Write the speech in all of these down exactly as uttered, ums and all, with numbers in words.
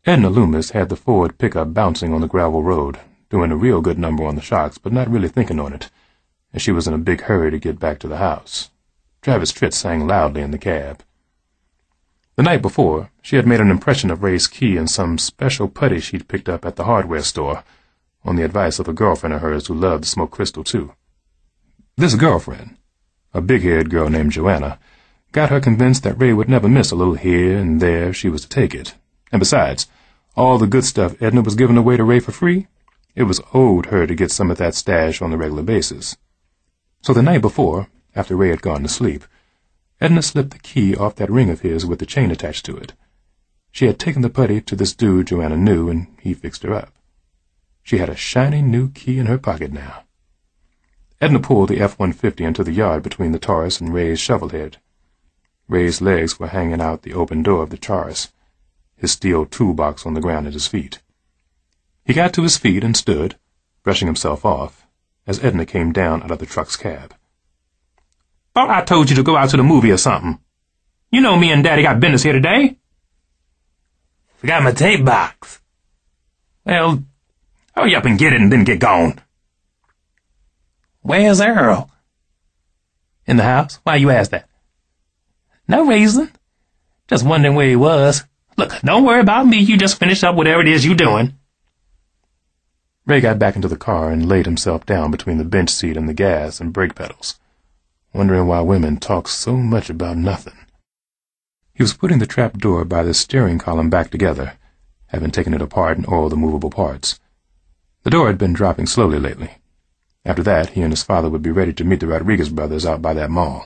Edna Loomis had the Ford pickup bouncing on the gravel road, doing a real good number on the shocks, but not really thinking on it, and she was in a big hurry to get back to the house. Travis Tritt sang loudly in the cab. The night before, she had made an impression of Ray's key in some special putty she'd picked up at the hardware store, on the advice of a girlfriend of hers who loved to smoke crystal, too. This girlfriend, a big-haired girl named Joanna, got her convinced that Ray would never miss a little here and there if she was to take it. And besides, all the good stuff Edna was giving away to Ray for free, it was owed her to get some of that stash on a regular basis. So the night before, after Ray had gone to sleep, Edna slipped the key off that ring of his with the chain attached to it. She had taken the putty to this dude Joanna knew, and he fixed her up. She had a shiny new key in her pocket now. Edna pulled the F one fifty into the yard between the Taurus and Ray's shovelhead. Ray's legs were hanging out the open door of the Taurus, his steel toolbox on the ground at his feet. He got to his feet and stood, brushing himself off, as Edna came down out of the truck's cab. Thought I told you to go out to the movie or something. You know me and Daddy got business here today. Forgot my tape box. Well, hurry up and get it and then get gone. Where's Earl? In the house? Why you ask that? No reason. Just wondering where he was. Look, don't worry about me. You just finish up whatever it is you're doing. Ray got back into the car and laid himself down between the bench seat and the gas and brake pedals, wondering why women talk so much about nothing. He was putting the trap door by the steering column back together, having taken it apart and oiled the movable parts. The door had been dropping slowly lately. After that, he and his father would be ready to meet the Rodriguez brothers out by that mall.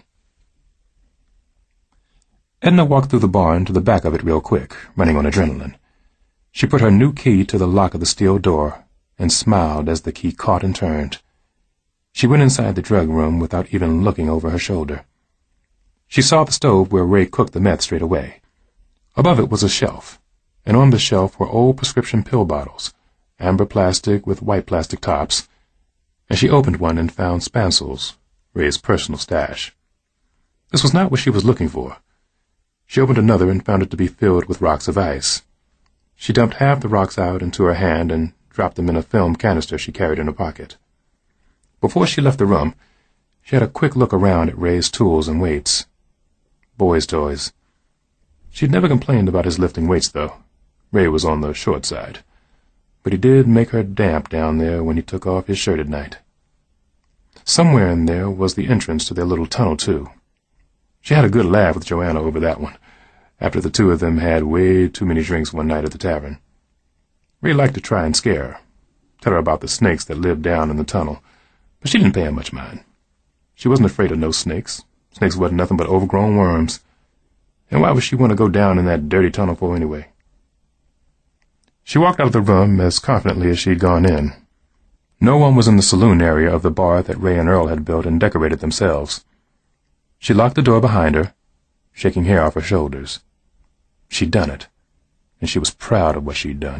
Edna walked through the barn to the back of it real quick, running on adrenaline. She put her new key to the lock of the steel door and smiled as the key caught and turned. She went inside the drug room without even looking over her shoulder. She saw the stove where Ray cooked the meth straight away. Above it was a shelf, and on the shelf were old prescription pill bottles, amber plastic with white plastic tops, and she opened one and found Spancels, Ray's personal stash. This was not what she was looking for. She opened another and found it to be filled with rocks of ice. She dumped half the rocks out into her hand and dropped them in a film canister she carried in her pocket. Before she left the room, she had a quick look around at Ray's tools and weights. Boys' toys. She'd never complained about his lifting weights, though. Ray was on the short side. But he did make her damp down there when he took off his shirt at night. Somewhere in there was the entrance to their little tunnel, too. She had a good laugh with Joanna over that one, after the two of them had way too many drinks one night at the tavern. Ray liked to try and scare her, tell her about the snakes that lived down in the tunnel, but she didn't pay him much mind. She wasn't afraid of no snakes. Snakes wasn't nothing but overgrown worms. And why would she want to go down in that dirty tunnel for anyway? She walked out of the room as confidently as she'd gone in. No one was in the saloon area of the bar that Ray and Earl had built and decorated themselves. She locked the door behind her, shaking hair off her shoulders. She'd done it, and she was proud of what she'd done.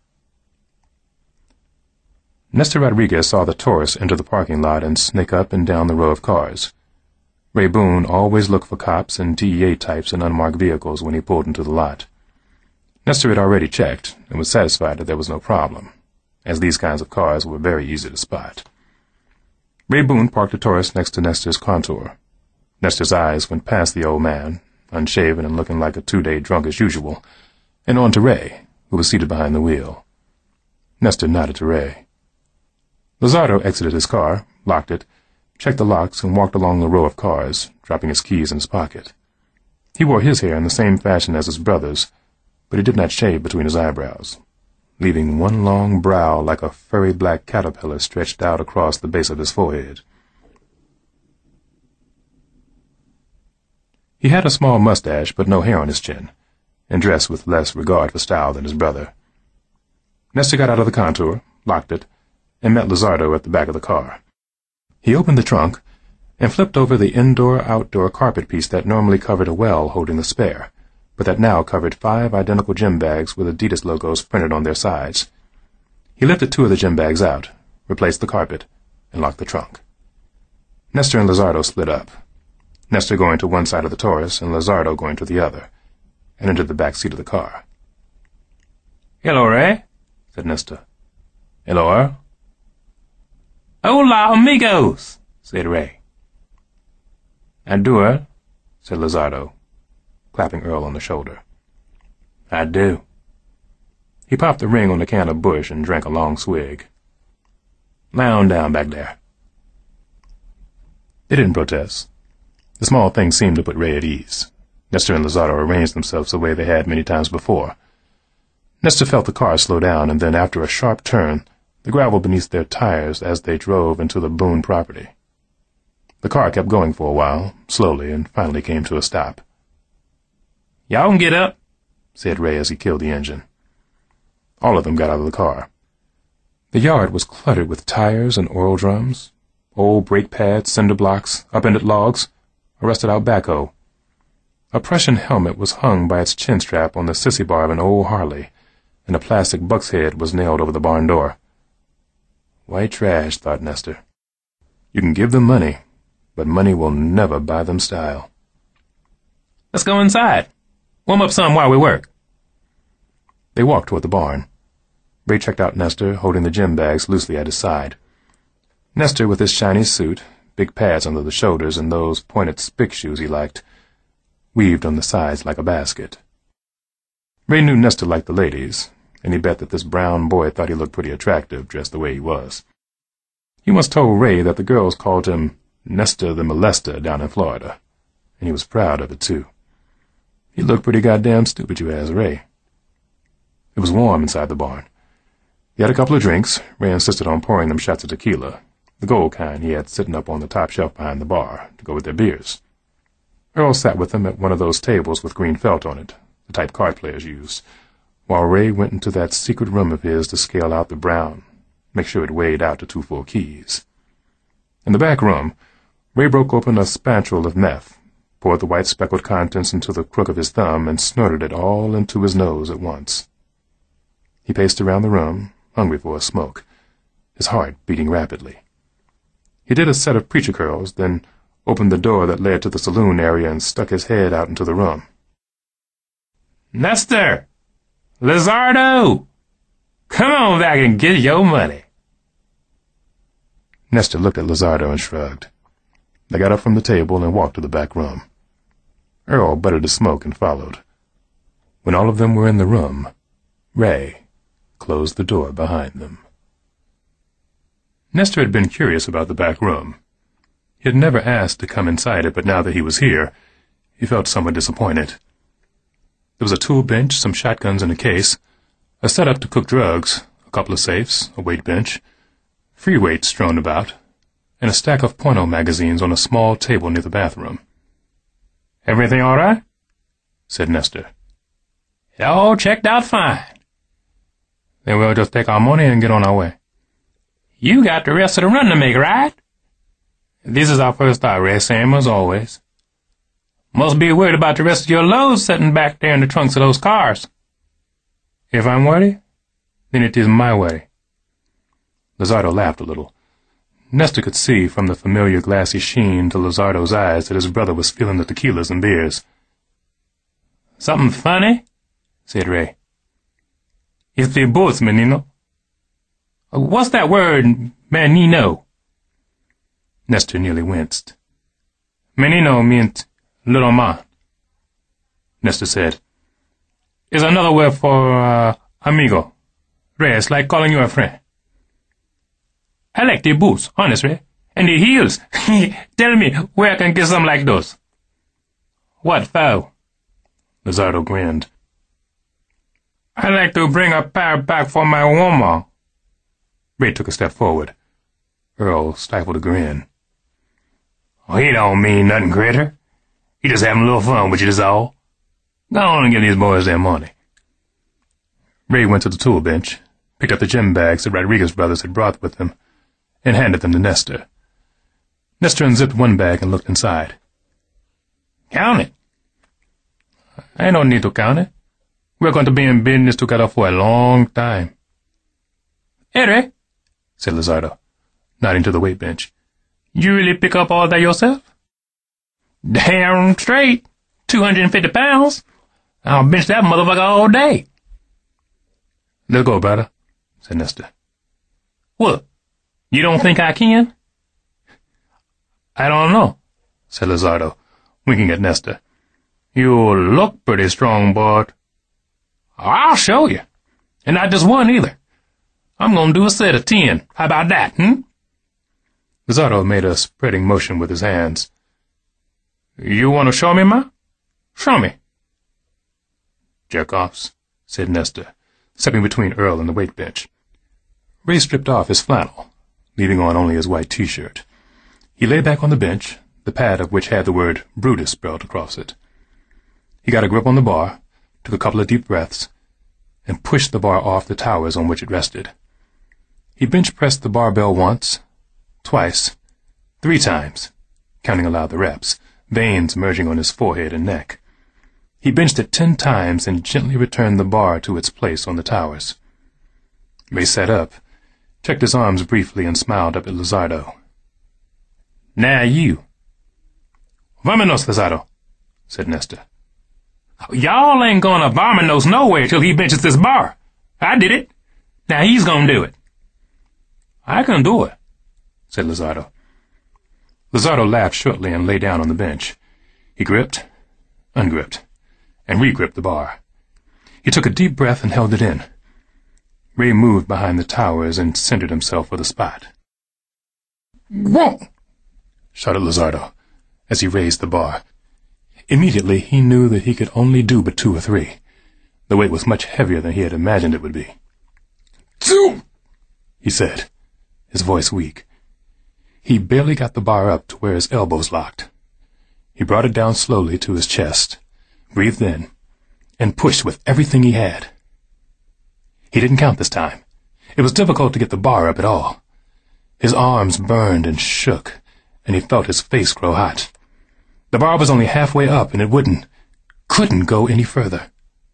Nestor Rodriguez saw the Taurus enter the parking lot and snake up and down the row of cars. Ray Boone always looked for cops and D E A types in unmarked vehicles when he pulled into the lot. Nestor had already checked and was satisfied that there was no problem, as these kinds of cars were very easy to spot. Ray Boone parked the Taurus next to Nestor's Contour. Nestor's eyes went past the old man, unshaven and looking like a two-day drunk as usual, and on to Ray, who was seated behind the wheel. Nestor nodded to Ray. Lizardo exited his car, locked it, checked the locks, and walked along the row of cars, dropping his keys in his pocket. He wore his hair in the same fashion as his brother's, but he did not shave between his eyebrows, leaving one long brow like a furry black caterpillar stretched out across the base of his forehead. He had a small mustache, but no hair on his chin, and dressed with less regard for style than his brother. Nestor got out of the Contour, locked it, and met Lizardo at the back of the car. He opened the trunk and flipped over the indoor-outdoor carpet piece that normally covered a well holding the spare, but that now covered five identical gym bags with Adidas logos printed on their sides. He lifted two of the gym bags out, replaced the carpet, and locked the trunk. Nestor and Lizardo split up, Nestor going to one side of the Taurus and Lizardo going to the other, and entered the back seat of the car. Hello, Ray, said Nestor. Hello, Earl. Hola, amigos, said Ray. I do, Earl, said Lizardo, clapping Earl on the shoulder. I do. He popped the ring on the can of Bush and drank a long swig. Lie on down back there. They didn't protest. The small thing seemed to put Ray at ease. Nestor and Lizardo arranged themselves the way they had many times before. Nestor felt the car slow down, and then, after a sharp turn, the gravel beneath their tires as they drove into the Boone property. The car kept going for a while, slowly, and finally came to a stop. Y'all can get up, said Ray as he killed the engine. All of them got out of the car. The yard was cluttered with tires and oil drums, old brake pads, cinder blocks, upended logs, a rusted-out backhoe. A Prussian helmet was hung by its chin strap on the sissy bar of an old Harley, and a plastic buck's head was nailed over the barn door. White trash, thought Nestor. You can give them money, but money will never buy them style. Let's go inside. Warm up some while we work. They walked toward the barn. Ray checked out Nestor, holding the gym bags loosely at his side. Nestor, with his shiny suit, big pads under the shoulders, and those pointed spick shoes he liked, weaved on the sides like a basket. Ray knew Nestor liked the ladies, and he bet that this brown boy thought he looked pretty attractive, dressed the way he was. He once told Ray that the girls called him Nestor the Molester down in Florida, and he was proud of it, too. He looked pretty goddamn stupid, you ask Ray. It was warm inside the barn. He had a couple of drinks. Ray insisted on pouring them shots of tequila, the gold kind he had sitting up on the top shelf behind the bar, to go with their beers. Earl sat with them at one of those tables with green felt on it, the type card players used, while Ray went into that secret room of his to scale out the brown, make sure it weighed out to two full keys. In the back room, Ray broke open a spatula of meth, poured the white speckled contents into the crook of his thumb, and snorted it all into his nose at once. He paced around the room, hungry for a smoke, his heart beating rapidly. He did a set of preacher curls, then opened the door that led to the saloon area and stuck his head out into the room. Nestor! Lizardo! Come on back and get your money. Nestor looked at Lizardo and shrugged. They got up from the table and walked to the back room. Earl buttered his smoke and followed. When all of them were in the room, Ray closed the door behind them. Nestor had been curious about the back room. He had never asked to come inside it, but now that he was here, he felt somewhat disappointed. There was a tool bench, some shotguns in a case, a setup to cook drugs, a couple of safes, a weight bench, free weights strewn about, and a stack of porno magazines on a small table near the bathroom. "Everything all right?" said Nestor. "It all checked out fine." "Then we'll just take our money and get on our way." "You got the rest of the run to make, right?" "This is our first stop, Ray, same as always." "Must be worried about the rest of your loads sitting back there in the trunks of those cars." "If I'm worried, then it is my worry." Lizardo laughed a little. Nestor could see from the familiar glassy sheen to Lizardo's eyes that his brother was feeling the tequilas and beers. "Something funny?" said Ray. "It's the boats, menino." "What's that word, menino?" Nestor nearly winced. "Menino means little man." Nestor said, "It's another word for, uh, amigo. Ray, it's like calling you a friend." "I like the boots, honestly, and the heels. Tell me where I can get some like those." "What for?" Lizardo grinned. "I like to bring a pair back for my woman." Ray took a step forward. Earl stifled a grin. "Oh, he don't mean nothing, critter. He just having a little fun with you, that's all. Go on and give these boys their money." Ray went to the tool bench, picked up the gym bags the Rodriguez brothers had brought with them, and handed them to Nestor. Nestor unzipped one bag and looked inside. "Count it." "I don't need to count it. We're going to be in business together for a long time." "Hey, Ray," said Lizardo, nodding to the weight bench. "You really pick up all that yourself?" "Damn straight. Two hundred and fifty pounds. I'll bench that motherfucker all day." Let's go, brother, said Nestor. What? You don't think I can? I don't know, said Lizardo, winking at Nestor. You look pretty strong, bud. I'll show you. And not just one either. I'm gonna do a set of ten. How about that, hmm? Lizardo made a spreading motion with his hands. You want to show me, ma? Show me. Jerk-offs, said Nestor, stepping between Earl and the weight bench. Ray stripped off his flannel, leaving on only his white T-shirt. He lay back on the bench, the pad of which had the word Brutus spelled across it. He got a grip on the bar, took a couple of deep breaths, and pushed the bar off the towers on which it rested. He bench-pressed the barbell once, twice, three times, counting aloud the reps, veins merging on his forehead and neck. He benched it ten times and gently returned the bar to its place on the towers. Ray sat up, checked his arms briefly, and smiled up at Lizardo. Now you. Vámonos, Lizardo, said Nestor. Y'all ain't gonna vámonos nowhere till he benches this bar. I did it. Now he's gonna do it. I can do it, said Lizardo. Lizardo laughed shortly and lay down on the bench. He gripped, ungripped, and regripped the bar. He took a deep breath and held it in. Ray moved behind the towers and centered himself for the spot. Whoa! Shouted Lizardo as he raised the bar. Immediately he knew that he could only do but two or three. The weight was much heavier than he had imagined it would be. Two, he said, his voice weak. He barely got the bar up to where his elbows locked. He brought it down slowly to his chest, breathed in, and pushed with everything he had. He didn't count this time. It was difficult to get the bar up at all. His arms burned and shook, and he felt his face grow hot. The bar was only halfway up, and it wouldn't, couldn't go any further.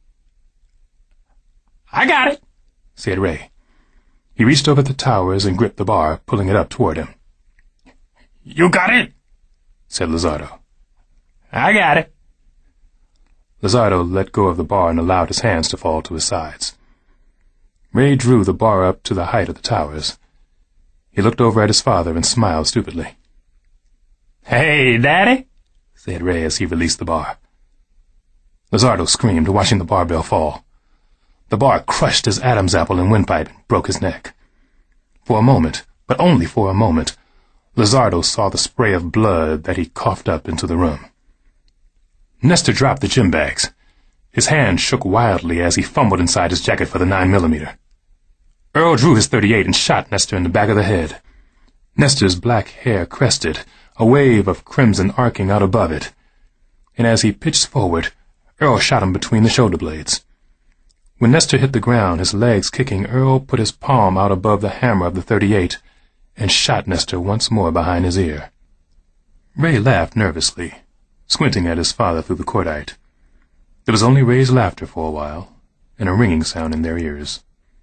I got it, said Ray. He reached over the towers and gripped the bar, pulling it up toward him. You got it, said Lizardo. I got it. Lizardo let go of the bar and allowed his hands to fall to his sides. Ray drew the bar up to the height of the towers. He looked over at his father and smiled stupidly. Hey, Daddy, said Ray as he released the bar. Lizardo screamed, watching the barbell fall. The bar crushed his Adam's apple and windpipe and broke his neck. For a moment, but only for a moment, Lizardo saw the spray of blood that he coughed up into the room. Nestor dropped the gym bags. His hand shook wildly as he fumbled inside his jacket for the nine millimeter. Earl drew his thirty-eight and shot Nestor in the back of the head. Nestor's black hair crested, a wave of crimson arcing out above it, and as he pitched forward, Earl shot him between the shoulder blades. When Nestor hit the ground, his legs kicking, Earl put his palm out above the hammer of the thirty-eight and shot Nestor once more behind his ear. Ray laughed nervously, squinting at his father through the cordite. There was only Ray's laughter for a while, and a ringing sound in their ears.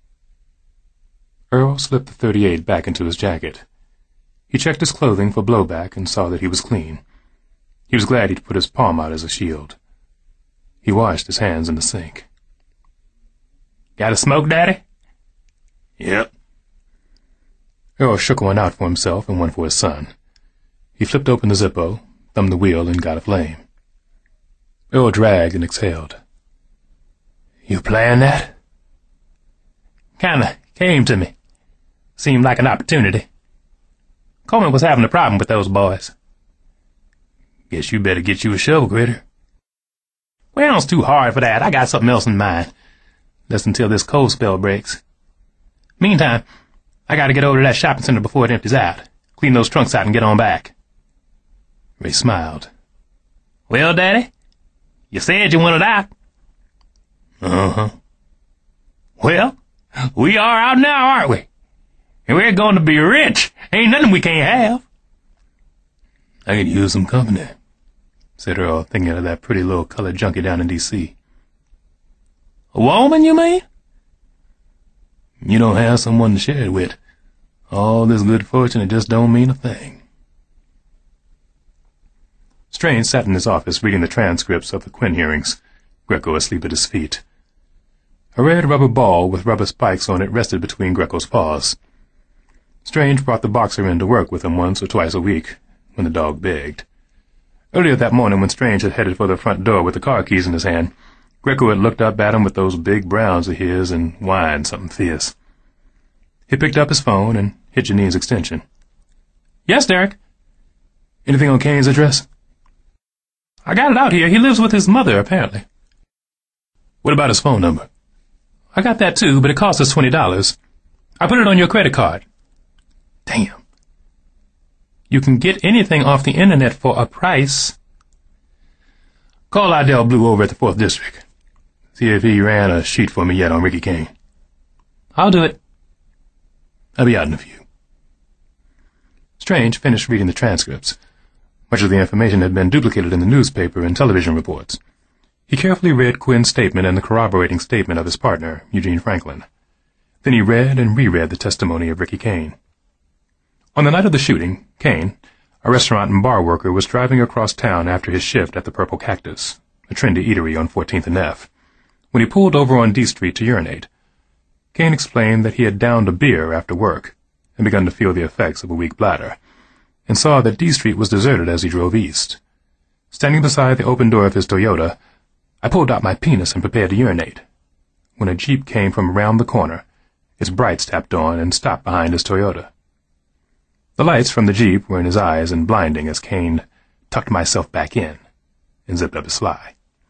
Earl slipped the thirty-eight back into his jacket. He checked his clothing for blowback and saw that he was clean. He was glad he'd put his palm out as a shield. He washed his hands in the sink. Got a smoke, Daddy? Yep. Earl shook one out for himself and one for his son. He flipped open the Zippo, thumbed the wheel, and got a flame. Earl dragged and exhaled. You planned that? Kinda came to me. Seemed like an opportunity. Coleman was having a problem with those boys. Guess you better get you a shovel, Critter. Well, it's too hard for that. I got something else in mind. Just until this cold spell breaks. Meantime, I gotta get over to that shopping center before it empties out. Clean those trunks out and get on back. Ray smiled. Well, Daddy, you said you wanted out. Uh-huh. Well, we are out now, aren't we? And we're going to be rich. Ain't nothing we can't have. I could use some company, said Earl, thinking of that pretty little colored junkie down in D C A woman, you mean? You don't have someone to share it with. All this good fortune, it just don't mean a thing. Strange sat in his office reading the transcripts of the Quinn hearings, Greco asleep at his feet. A red rubber ball with rubber spikes on it rested between Greco's paws. Strange brought the boxer in to work with him once or twice a week, when the dog begged. Earlier that morning, when Strange had headed for the front door with the car keys in his hand, Greco had looked up at him with those big browns of his and whined something fierce. He picked up his phone and hit Janine's extension. Yes, Derek? Anything on Kane's address? I got it out here. He lives with his mother, apparently. What about his phone number? I got that too, but it cost us twenty dollars. I put it on your credit card. Damn. You can get anything off the internet for a price. Call Idell Blue over at the fourth District. See if he ran a sheet for me yet on Ricky Kane. I'll do it. I'll be out in a few. Strange finished reading the transcripts. Much of the information had been duplicated in the newspaper and television reports. He carefully read Quinn's statement and the corroborating statement of his partner, Eugene Franklin. Then he read and reread the testimony of Ricky Kane. On the night of the shooting, Kane, a restaurant and bar worker, was driving across town after his shift at the Purple Cactus, a trendy eatery on fourteenth and F, when he pulled over on D Street to urinate. Kane explained that he had downed a beer after work and begun to feel the effects of a weak bladder, and saw that D Street was deserted as he drove east. Standing beside the open door of his Toyota, I pulled out my penis and prepared to urinate, when a Jeep came from around the corner, its brights tapped on, and stopped behind his Toyota. The lights from the Jeep were in his eyes and blinding as Kane tucked myself back in and zipped up his fly.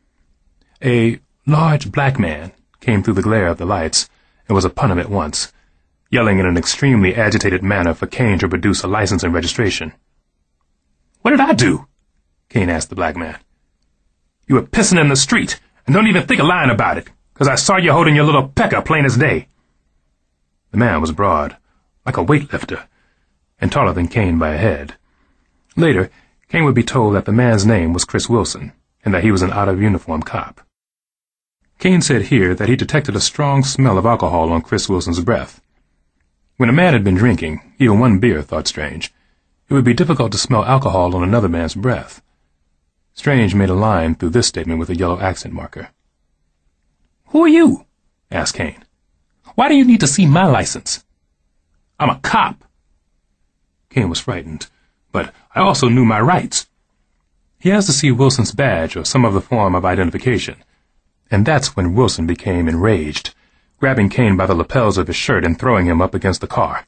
A large black man came through the glare of the lights and was upon him at once, yelling in an extremely agitated manner for Kane to produce a license and registration. "What did I do?" Kane asked the black man. "You were pissing in the street, and don't even think of lying about it, because I saw you holding your little pecker plain as day." The man was broad, like a weightlifter, and taller than Kane by a head. Later, Kane would be told that the man's name was Chris Wilson, and that he was an out-of-uniform cop. Kane said here that he detected a strong smell of alcohol on Chris Wilson's breath. When a man had been drinking, even one beer, thought Strange, it would be difficult to smell alcohol on another man's breath. Strange made a line through this statement with a yellow accent marker. "Who are you?" asked Kane. "Why do you need to see my license?" "I'm a cop." Kane was frightened, but I also knew my rights. He asked to see Wilson's badge or some other form of identification, and that's when Wilson became enraged, grabbing Kane by the lapels of his shirt and throwing him up against the car.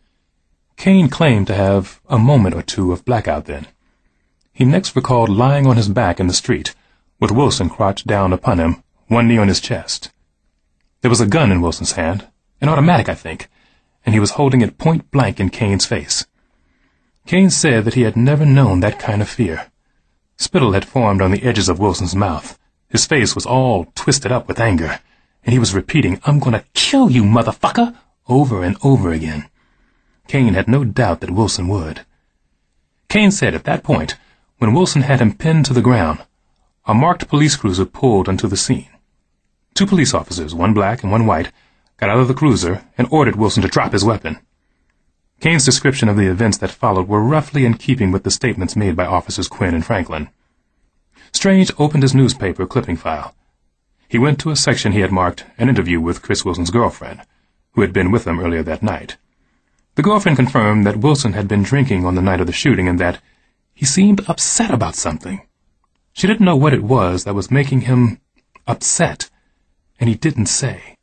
Kane claimed to have a moment or two of blackout then. He next recalled lying on his back in the street, with Wilson crouched down upon him, one knee on his chest. There was a gun in Wilson's hand, an automatic, I think, and he was holding it point blank in Kane's face. Kane said that he had never known that kind of fear. Spittle had formed on the edges of Wilson's mouth. His face was all twisted up with anger, and he was repeating, "I'm going to kill you, motherfucker," over and over again. Kane had no doubt that Wilson would. Kane said at that point, when Wilson had him pinned to the ground, a marked police cruiser pulled onto the scene. Two police officers, one black and one white, got out of the cruiser and ordered Wilson to drop his weapon. Kane's description of the events that followed were roughly in keeping with the statements made by Officers Quinn and Franklin. Strange opened his newspaper clipping file. He went to a section he had marked an interview with Chris Wilson's girlfriend, who had been with him earlier that night. The girlfriend confirmed that Wilson had been drinking on the night of the shooting and that he seemed upset about something. She didn't know what it was that was making him upset, and he didn't say.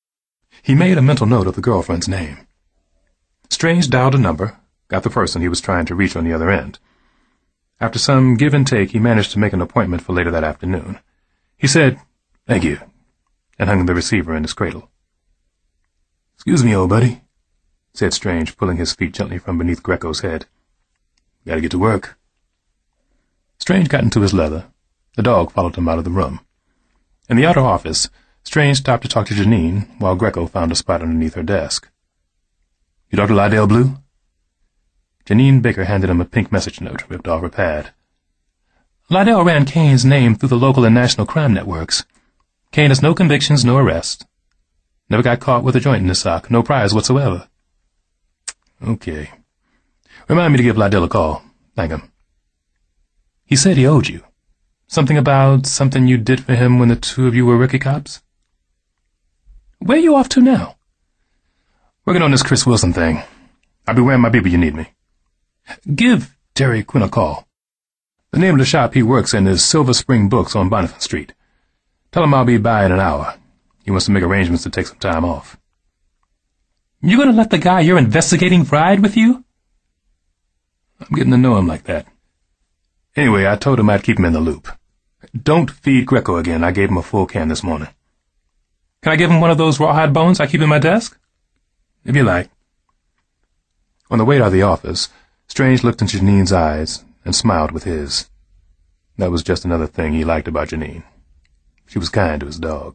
He made a mental note of the girlfriend's name. Strange dialed a number, got the person he was trying to reach on the other end. After some give and take, he managed to make an appointment for later that afternoon. He said, "Thank you," and hung the receiver in his cradle. "Excuse me, old buddy," said Strange, pulling his feet gently from beneath Greco's head. "Gotta get to work." Strange got into his leather. The dog followed him out of the room. In the outer office, Strange stopped to talk to Janine, while Greco found a spot underneath her desk. "You talked to Idell Blue?" Janine Baker handed him a pink message note ripped off her pad. "Idell ran Kane's name through the local and national crime networks. Kane has no convictions, no arrests. Never got caught with a joint in his sock, no prize whatsoever." "Okay. Remind me to give Idell a call. Thank him." "He said he owed you. Something about something you did for him when the two of you were rookie cops?" Where are you off to now? Working on this Chris Wilson thing. I'll be wearing my beeper you need me. Give Terry Quinn a call. The name of the shop he works in is Silver Spring Books on Boniface Street. Tell him I'll be by in an hour. He wants to make arrangements to take some time off. You gonna let the guy you're investigating ride with you? I'm getting to know him like that. Anyway, I told him I'd keep him in the loop. Don't feed Greco again. I gave him a full can this morning. Can I give him one of those rawhide bones I keep in my desk? If you like. On the way out of the office, Strange looked into Janine's eyes and smiled with his. That was just another thing he liked about Janine. She was kind to his dog.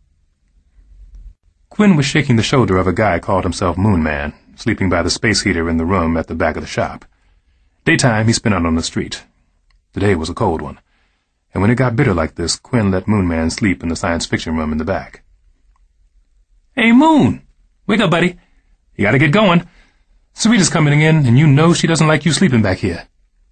Quinn was shaking the shoulder of a guy called himself Moon Man, sleeping by the space heater in the room at the back of the shop. Daytime he spent out on the street. The day was a cold one, and when it got bitter like this, Quinn let Moon Man sleep in the science fiction room in the back. Hey, Moon! Wake up, buddy. You gotta get going. Sarita's coming in, and you know she doesn't like you sleeping back here.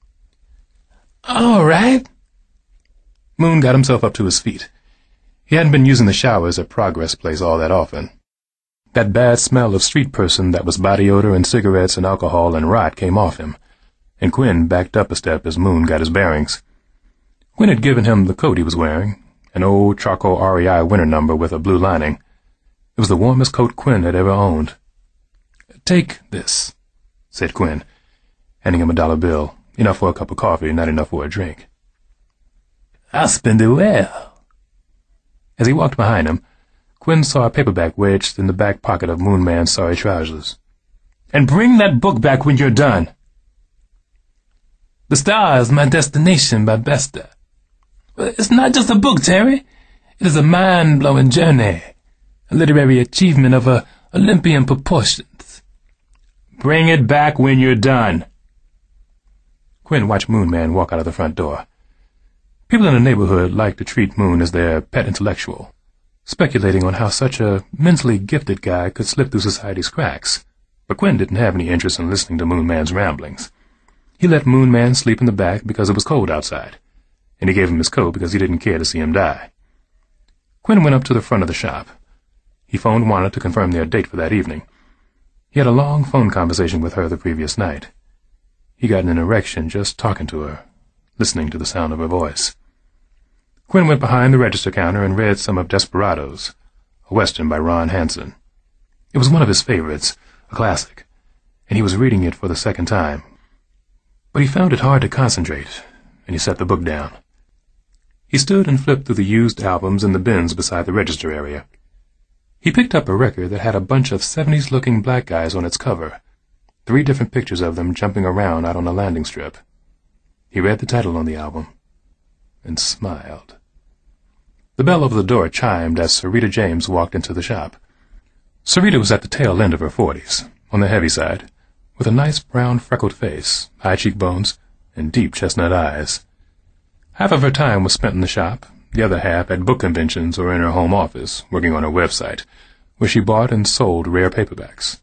All right. Moon got himself up to his feet. He hadn't been using the showers at Progress Place all that often. That bad smell of street person that was body odor and cigarettes and alcohol and rot came off him, and Quinn backed up a step as Moon got his bearings. Quinn had given him the coat he was wearing, an old charcoal R E I winter number with a blue lining. It was the warmest coat Quinn had ever owned. "Take this," said Quinn, handing him a dollar bill, enough for a cup of coffee, not enough for a drink. I'll spend it well. As he walked behind him, Quinn saw a paperback wedged in the back pocket of Moon Man's sorry trousers. "And bring that book back when you're done." The Star is My Destination by Bester. It's not just a book, Terry. It is a mind-blowing journey, a literary achievement of a Olympian proportions. Bring it back when you're done. Quinn watched Moon Man walk out of the front door. People in the neighborhood liked to treat Moon as their pet intellectual, speculating on how such a mentally gifted guy could slip through society's cracks. But Quinn didn't have any interest in listening to Moon Man's ramblings. He let Moon Man sleep in the back because it was cold outside, and he gave him his coat because he didn't care to see him die. Quinn went up to the front of the shop. He phoned Juana to confirm their date for that evening. He had a long phone conversation with her the previous night. He got an erection just talking to her, listening to the sound of her voice. Quinn went behind the register counter and read some of Desperados, a Western by Ron Hansen. It was one of his favorites, a classic, and he was reading it for the second time. But he found it hard to concentrate, and he set the book down. He stood and flipped through the used albums in the bins beside the register area. He picked up a record that had a bunch of seventies-looking black guys on its cover, three different pictures of them jumping around out on a landing strip. He read the title on the album, and smiled. The bell over the door chimed as Sarita James walked into the shop. Sarita was at the tail end of her forties, on the heavy side, with a nice brown freckled face, high cheekbones, and deep chestnut eyes. Half of her time was spent in the shop, the other half at book conventions or in her home office, working on her website, where she bought and sold rare paperbacks.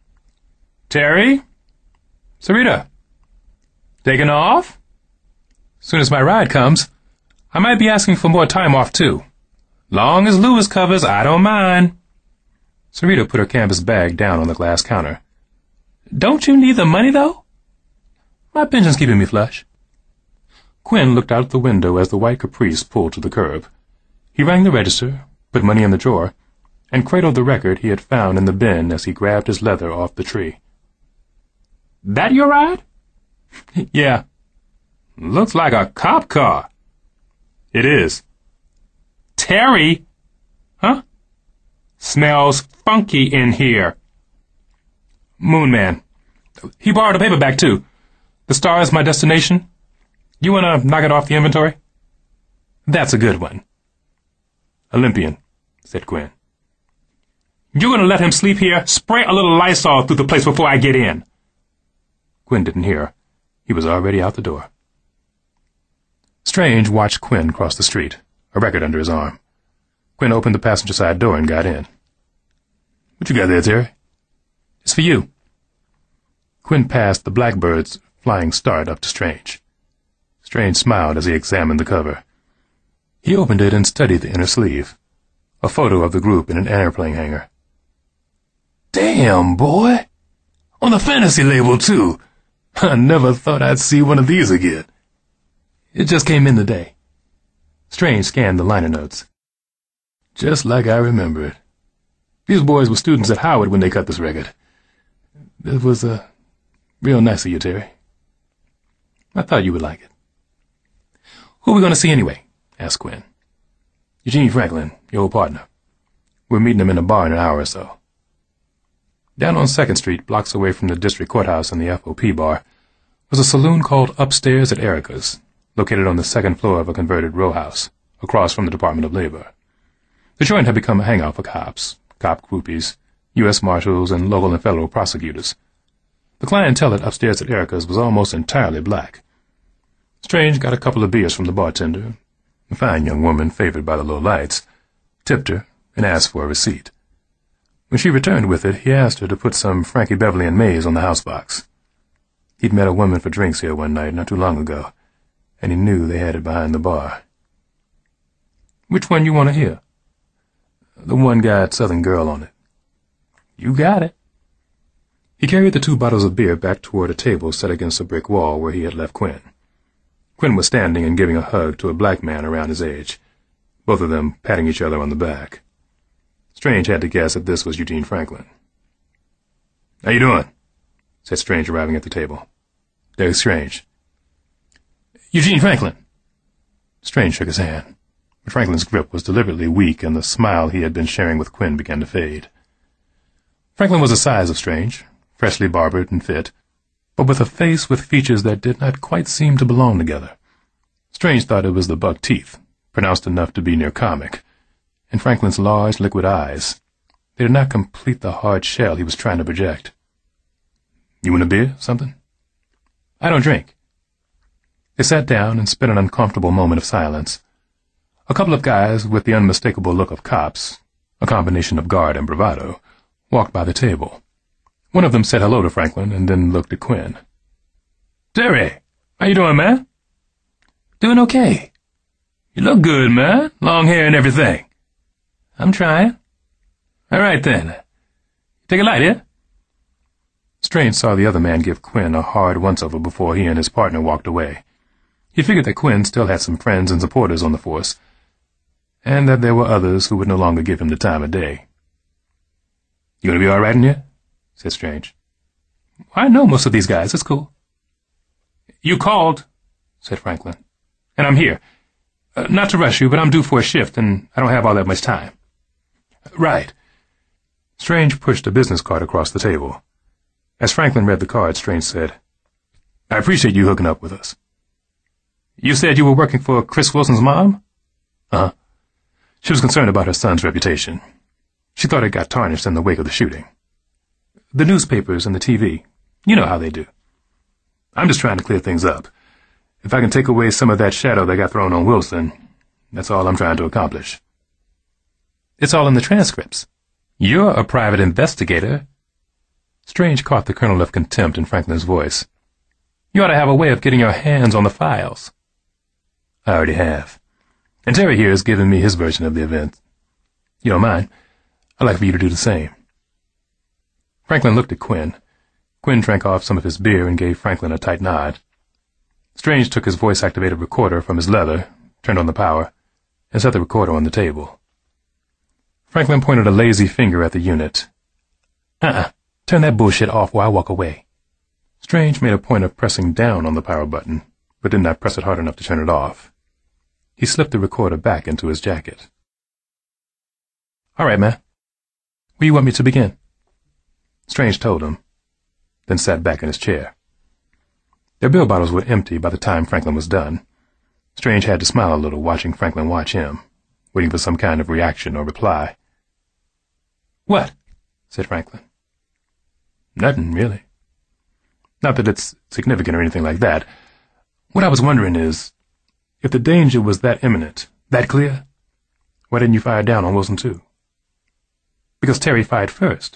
"Terry? Sarita? Taking off? Soon as my ride comes, I might be asking for more time off, too. Long as Lewis covers, I don't mind." Sarita put her canvas bag down on the glass counter. "Don't you need the money, though?" "My pension's keeping me flush." Quinn looked out the window as the white Caprice pulled to the curb. He rang the register, put money in the drawer, and cradled the record he had found in the bin as he grabbed his leather off the tree. "That your ride?" "Yeah." "Looks like a cop car." "It is." "Terry? Huh? Smells funky in here." "Moon Man. He borrowed a paperback, too. The Star is My Destination. You want to knock it off the inventory?" "That's a good one." "Olympian," said Quinn. "You're going to let him sleep here? Spray a little Lysol through the place before I get in." Quinn didn't hear. He was already out the door. Strange watched Quinn cross the street, a record under his arm. Quinn opened the passenger side door and got in. "What you got there, Terry?" "It's for you." Quinn passed the Blackbird's Flying Start up to Strange. Strange smiled as he examined the cover. He opened it and studied the inner sleeve. a photo of the group in an airplane hangar. "Damn, boy! On the fantasy label, too! I never thought I'd see one of these again." "It just came in today." Strange scanned the liner notes. "Just like I remember it. These boys were students at Howard when they cut this record. It was, uh, real nice of you, Terry. I thought you would like it." "Who are we going to see anyway?" asked Quinn. "Eugene Franklin, your old partner. We're meeting him in a bar in an hour or so." Down on second Street, blocks away from the district courthouse and the F O P bar, was a saloon called Upstairs at Erica's, located on the second floor of a converted row house, across from the Department of Labor. The joint had become a hangout for cops, cop groupies, U S Marshals, and local and federal prosecutors. The clientele at Upstairs at Erica's was almost entirely black. Strange got a couple of beers from the bartender, a fine young woman favored by the low lights, tipped her, and asked for a receipt. When she returned with it, he asked her to put some Frankie Beverly and Mays on the housebox. He'd met a woman for drinks here one night not too long ago, and he knew they had it behind the bar. "Which one you want to hear?" "The one got Southern Girl on it." "You got it." He carried the two bottles of beer back toward a table set against a brick wall where he had left Quinn. Quinn was standing and giving a hug to a black man around his age, both of them patting each other on the back. Strange had to guess that this was Eugene Franklin. "How you doing?" said Strange, arriving at the table. "Derek Strange." "Eugene Franklin." Strange shook his hand, but Franklin's grip was deliberately weak, and the smile he had been sharing with Quinn began to fade. Franklin was the size of Strange, freshly barbered and fit, but with a face with features that did not quite seem to belong together. Strange thought it was the buck teeth, pronounced enough to be near comic, and Franklin's large, liquid eyes. They did not complete the hard shell he was trying to project. "You want a beer, something?" "I don't drink." They sat down and spent an uncomfortable moment of silence. A couple of guys with the unmistakable look of cops, a combination of guard and bravado, walked by the table. One of them said hello to Franklin and then looked at Quinn. "Terry, how you doing, man?" "Doing okay." "You look good, man. Long hair and everything." "I'm trying." "All right, then. Take a light, yeah?" Strange saw the other man give Quinn a hard once-over before he and his partner walked away. He figured that Quinn still had some friends and supporters on the force, and that there were others who would no longer give him the time of day. "You gonna be all right in here?" said Strange. "I know most of these guys. It's cool." "You called," said Franklin, "and I'm here. Uh, not to rush you, but I'm due for a shift, and I don't have all that much time." "Right." Strange pushed a business card across the table. As Franklin read the card, Strange said, "I appreciate you hooking up with us." "You said you were working for Chris Wilson's mom?" "Uh-huh. She was concerned about her son's reputation. She thought it got tarnished in the wake of the shooting. The newspapers and the T V, you know how they do. I'm just trying to clear things up. If I can take away some of that shadow that got thrown on Wilson, that's all I'm trying to accomplish." "It's all in the transcripts. You're a private investigator." Strange caught the kernel of contempt in Franklin's voice. "You ought to have a way of getting your hands on the files." "I already have. And Terry here has given me his version of the event. You don't mind? I'd like for you to do the same." Franklin looked at Quinn. Quinn drank off some of his beer and gave Franklin a tight nod. Strange took his voice-activated recorder from his leather, turned on the power, and set the recorder on the table. Franklin pointed a lazy finger at the unit. "Uh-uh. Turn that bullshit off or I walk away." Strange made a point of pressing down on the power button, but did not press it hard enough to turn it off. He slipped the recorder back into his jacket. "All right, man. Where you want me to begin?" Strange told him, then sat back in his chair. Their beer bottles were empty by the time Franklin was done. Strange had to smile a little watching Franklin watch him, waiting for some kind of reaction or reply. "What?" said Franklin. "Nothing, really. Not that it's significant or anything like that. What I was wondering is, if the danger was that imminent, that clear, why didn't you fire down on Wilson too?" "Because Terry fired first."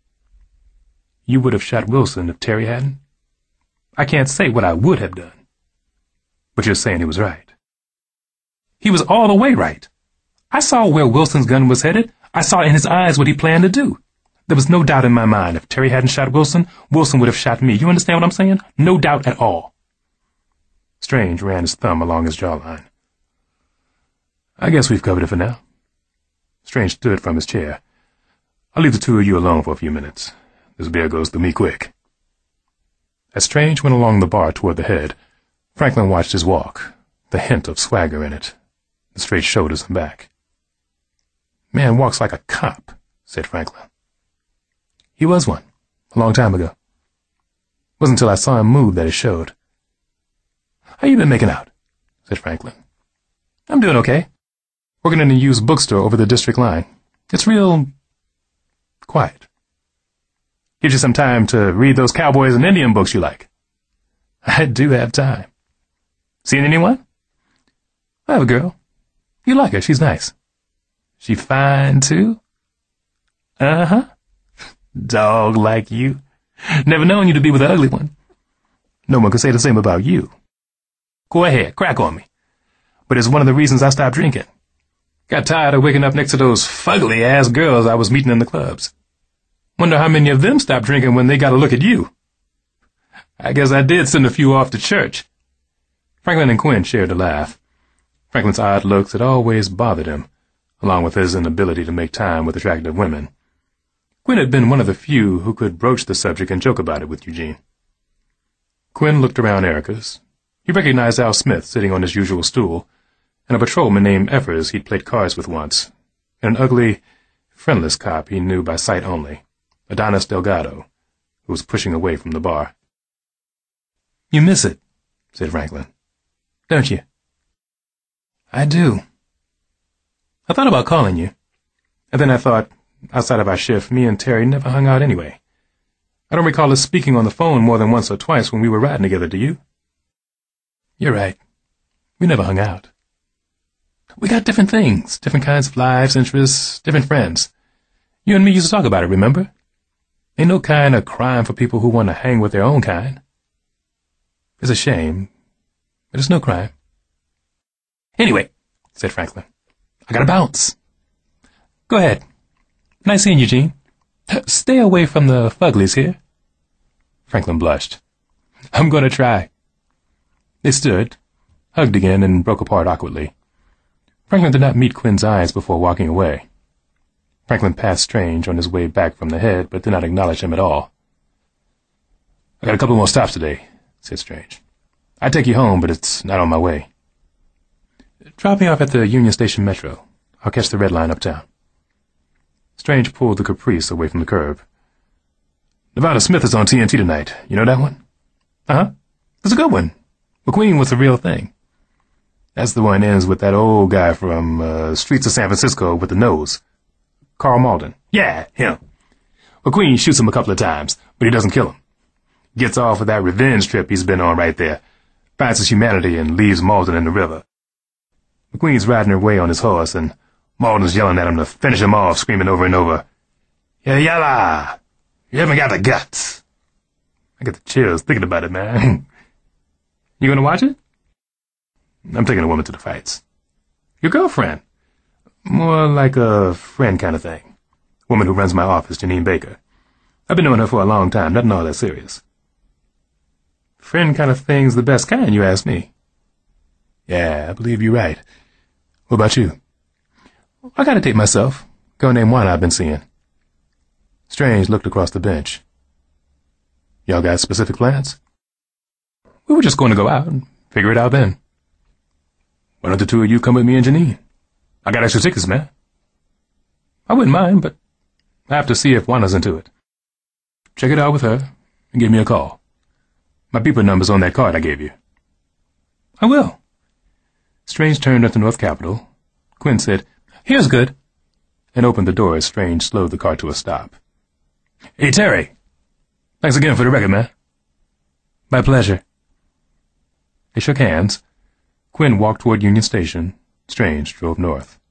"You would have shot Wilson if Terry hadn't?" "I can't say what I would have done." "But you're saying he was right." "He was all the way right. I saw where Wilson's gun was headed. I saw in his eyes what he planned to do. There was no doubt in my mind if Terry hadn't shot Wilson, Wilson would have shot me. You understand what I'm saying? No doubt at all. Strange ran his thumb along his jawline. I guess we've covered it for now. Strange stood from his chair. I'll leave the two of you alone for a few minutes. This beer goes through me quick. As Strange went along the bar toward the head, Franklin watched his walk, the hint of swagger in it, the straight shoulders and back. Man walks like a cop, said Franklin. He was one, a long time ago. It wasn't until I saw him move that it showed. How you been making out? Said Franklin. I'm doing okay. Working in a used bookstore over the district line. It's real quiet. Gives you some time to read those cowboys and Indian books you like. I do have time. Seen anyone? I have a girl. You like her. She's nice. She fine, too? Uh-huh. Dog like you. Never known you to be with an ugly one. No one could say the same about you. Go ahead, crack on me. But it's one of the reasons I stopped drinking. Got tired of waking up next to those fugly-ass girls I was meeting in the clubs. Wonder how many of them stopped drinking when they got a look at you. I guess I did send a few off to church. Franklin and Quinn shared a laugh. Franklin's odd looks had always bothered him, along with his inability to make time with attractive women. Quinn had been one of the few who could broach the subject and joke about it with Eugene. Quinn looked around Erica's. He recognized Al Smith sitting on his usual stool, and a patrolman named Evers he'd played cards with once, and an ugly, friendless cop he knew by sight only, Adonis Delgado, who was pushing away from the bar. You miss it, said Franklin. Don't you? I do. I thought about calling you, and then I thought, outside of our shift, me and Terry never hung out anyway. I don't recall us speaking on the phone more than once or twice when we were riding together, do you? You're right. We never hung out. We got different things, different kinds of lives, interests, different friends. You and me used to talk about it, remember? Ain't no kind of crime for people who want to hang with their own kind. It's a shame, but it's no crime. Anyway, said Franklin, I gotta bounce. Go ahead. Nice seeing you, Gene. Stay away from the fuglies here. Franklin blushed. I'm going to try. They stood, hugged again, and broke apart awkwardly. Franklin did not meet Quinn's eyes before walking away. Franklin passed Strange on his way back from the head, but did not acknowledge him at all. I got a couple more stops today, said Strange. I'd take you home, but it's not on my way. Drop me off at the Union Station Metro. I'll catch the red line uptown. Strange pulled the Caprice away from the curb. Nevada Smith is on T N T tonight. You know that one? Uh-huh. It's a good one. McQueen was the real thing. That's the one ends with that old guy from uh, Streets of San Francisco with the nose. Carl Malden. Yeah, him. McQueen shoots him a couple of times, but he doesn't kill him. Gets off of that revenge trip he's been on right there. Finds his humanity and leaves Malden in the river. McQueen's riding away on his horse, and Malden's yelling at him to finish him off, screaming over and over, "Yeah, yalla! You haven't got the guts." I get the chills thinking about it, man. You gonna watch it? I'm taking a woman to the fights. Your girlfriend? More like a friend kind of thing. Woman who runs my office, Janine Baker. I've been knowing her for a long time, nothing all that serious. Friend kind of thing's the best kind, you ask me. Yeah, I believe you're right. What about you? I got a date myself. Girl named Juana I've been seeing. Strange looked across the bench. Y'all got specific plans? We were just going to go out and figure it out then. Why don't the two of you come with me and Janine? I got extra tickets, man. I wouldn't mind, but I have to see if Juana's into it. Check it out with her and give me a call. My beeper number's on that card I gave you. I will. Strange turned at the North Capitol. Quinn said, "Here's good," and opened the door as Strange slowed the car to a stop. Hey, Terry. Thanks again for the record, man. My pleasure. They shook hands. Quinn walked toward Union Station. Strange drove north.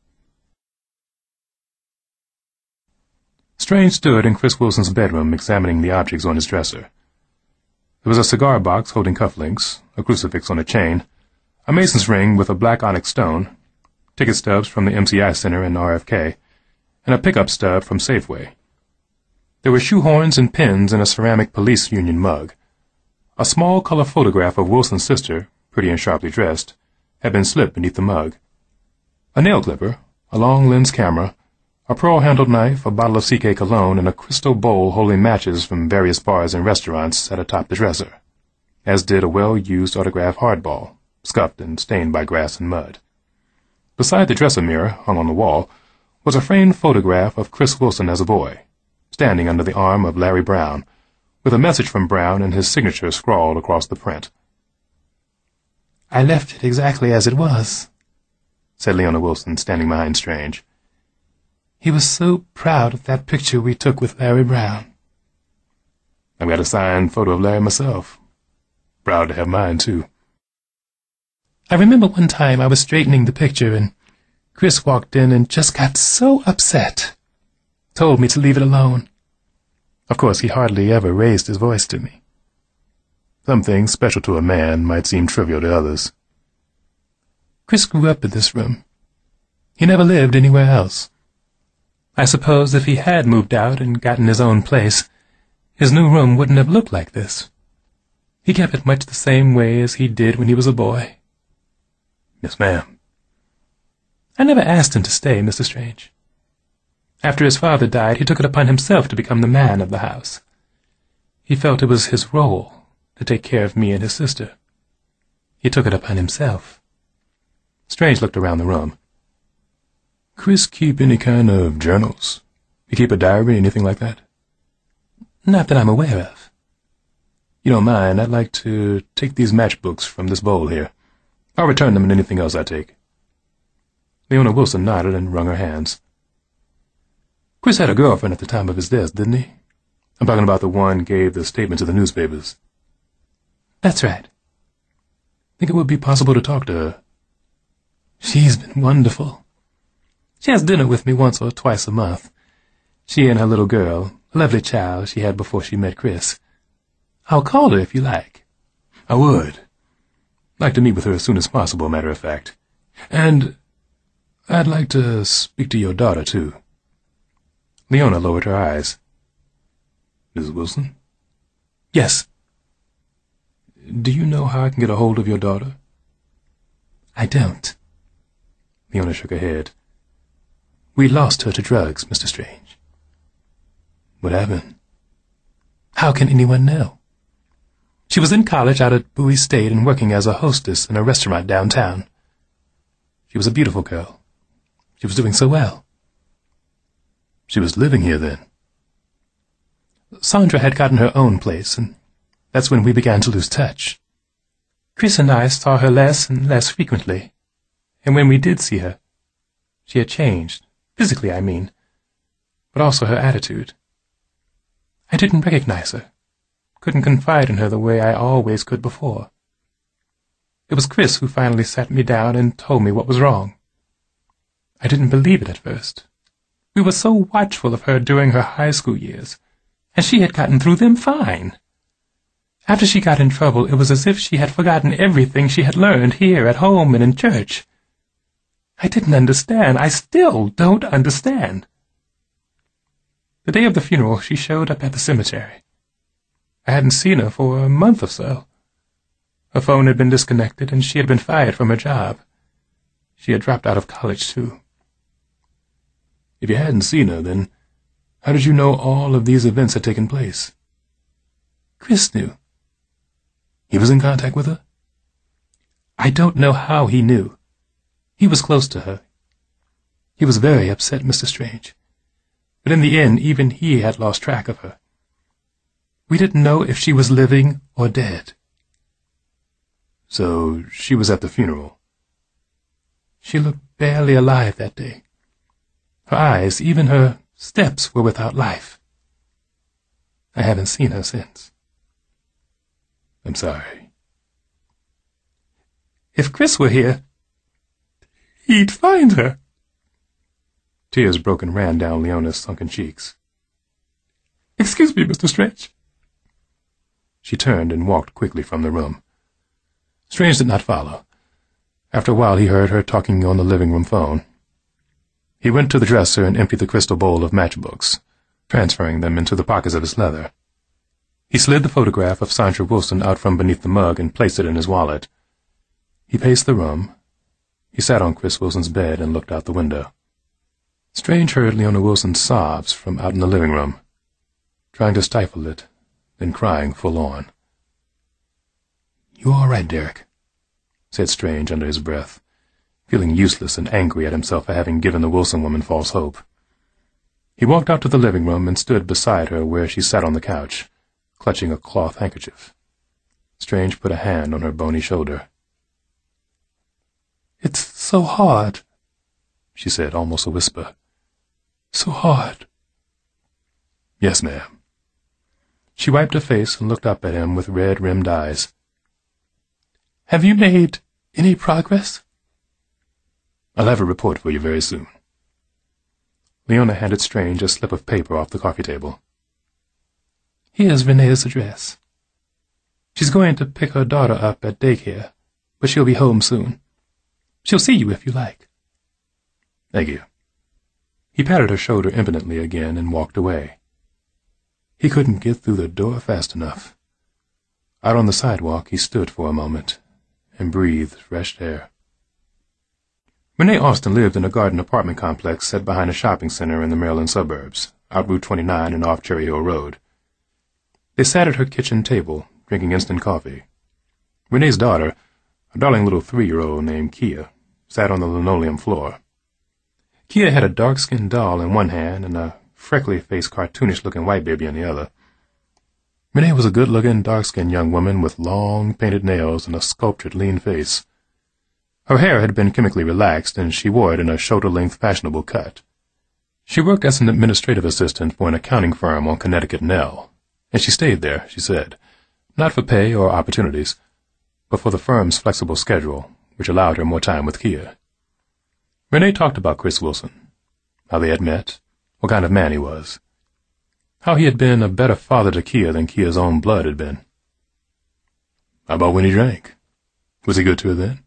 Strange stood in Chris Wilson's bedroom examining the objects on his dresser. There was a cigar box holding cufflinks, a crucifix on a chain, a mason's ring with a black onyx stone, ticket stubs from the M C I Center and R F K, and a pickup stub from Safeway. There were shoehorns and pins in a ceramic police union mug. A small color photograph of Wilson's sister, pretty and sharply dressed, had been slipped beneath the mug. A nail clipper, a long lens camera, a pearl-handled knife, a bottle of C K cologne, and a crystal bowl holding matches from various bars and restaurants sat atop the dresser, as did a well-used autograph hardball, scuffed and stained by grass and mud. Beside the dresser mirror, hung on the wall, was a framed photograph of Chris Wilson as a boy, standing under the arm of Larry Brown, with a message from Brown and his signature scrawled across the print. "I left it exactly as it was," said Leona Wilson, standing behind Strange. "He was so proud of that picture we took with Larry Brown." "I've got a signed photo of Larry myself. Proud to have mine, too." "I remember one time I was straightening the picture and Chris walked in and just got so upset. Told me to leave it alone. Of course, he hardly ever raised his voice to me." Some things special to a man might seem trivial to others. "Chris grew up in this room. He never lived anywhere else. I suppose if he had moved out and gotten his own place, his new room wouldn't have looked like this. He kept it much the same way as he did when he was a boy." "Yes, ma'am." "I never asked him to stay, Mister Strange. After his father died, he took it upon himself to become the man of the house. He felt it was his role to take care of me and his sister. He took it upon himself." Strange looked around the room. "Chris keep any kind of journals? You keep a diary, anything like that?" "Not that I'm aware of." "You don't mind, I'd like to take these matchbooks from this bowl here. I'll return them and anything else I take." Leona Wilson nodded and wrung her hands. "Chris had a girlfriend at the time of his death, didn't he? I'm talking about the one gave the statement to the newspapers." "That's right." "Think it would be possible to talk to her?" "She's been wonderful. She has dinner with me once or twice a month. She and her little girl, a lovely child she had before she met Chris. I'll call her if you like." "I would. Like to meet with her as soon as possible, matter of fact. And I'd like to speak to your daughter, too." Leona lowered her eyes. "Missus Wilson?" "Yes." "Do you know how I can get a hold of your daughter?" "I don't." Leona shook her head. "We lost her to drugs, Mister Strange." "What happened?" "How can anyone know? She was in college out at Bowie State and working as a hostess in a restaurant downtown. She was a beautiful girl. She was doing so well." "She was living here, then?" "Sandra had gotten her own place, and that's when we began to lose touch. Chris and I saw her less and less frequently, and when we did see her, she had changed, physically, I mean, but also her attitude. I didn't recognize her, couldn't confide in her the way I always could before. It was Chris who finally sat me down and told me what was wrong. I didn't believe it at first. We were so watchful of her during her high school years, and she had gotten through them fine. After she got in trouble, it was as if she had forgotten everything she had learned here at home and in church. I didn't understand. I still don't understand. The day of the funeral, she showed up at the cemetery. I hadn't seen her for a month or so. Her phone had been disconnected, and she had been fired from her job. She had dropped out of college, too." "If you hadn't seen her, then how did you know all of these events had taken place?" "Chris knew." "He was in contact with her?" "I don't know how he knew. He was close to her. He was very upset, Mister Strange. But in the end, even he had lost track of her. We didn't know if she was living or dead." "So she was at the funeral?" "She looked barely alive that day. Her eyes, even her steps, were without life. I haven't seen her since." "I'm sorry." "If Chris were here, he'd find her." Tears broke and ran down Leona's sunken cheeks. "Excuse me, Mister Strange." She turned and walked quickly from the room. Strange did not follow. After a while, he heard her talking on the living room phone. He went to the dresser and emptied the crystal bowl of matchbooks, transferring them into the pockets of his leather. He slid the photograph of Sandra Wilson out from beneath the mug and placed it in his wallet. He paced the room. He sat on Chris Wilson's bed and looked out the window. Strange heard Leona Wilson's sobs from out in the living room, trying to stifle it, then crying full on. "You all right, Derek?" said Strange under his breath, feeling useless and angry at himself for having given the Wilson woman false hope. He walked out to the living room and stood beside her where she sat on the couch, clutching a cloth handkerchief. Strange put a hand on her bony shoulder. "It's so hard," she said, almost a whisper. "So hard." "Yes, ma'am." She wiped her face and looked up at him with red-rimmed eyes. "Have you made any progress?" "I'll have a report for you very soon." Leona handed Strange a slip of paper off the coffee table. "Here's Renee's address. She's going to pick her daughter up at daycare, but she'll be home soon. She'll see you if you like." "Thank you." He patted her shoulder impotently again and walked away. He couldn't get through the door fast enough. Out on the sidewalk he stood for a moment and breathed fresh air. Renee Austin lived in a garden apartment complex set behind a shopping center in the Maryland suburbs, out Route twenty-nine and off Cherry Hill Road. They sat at her kitchen table, drinking instant coffee. Renee's daughter, a darling little three-year-old named Kia, sat on the linoleum floor. Kia had a dark-skinned doll in one hand and a freckly-faced, cartoonish-looking white baby in the other. Renee was a good-looking, dark-skinned young woman with long, painted nails and a sculptured, lean face. Her hair had been chemically relaxed, and she wore it in a shoulder-length, fashionable cut. She worked as an administrative assistant for an accounting firm on Connecticut and L, and she stayed there, she said, not for pay or opportunities, but for the firm's flexible schedule, which allowed her more time with Kia. Renee talked about Chris Wilson, how they had met, what kind of man he was, how he had been a better father to Kia than Kia's own blood had been. How about when he drank? Was he good to her then?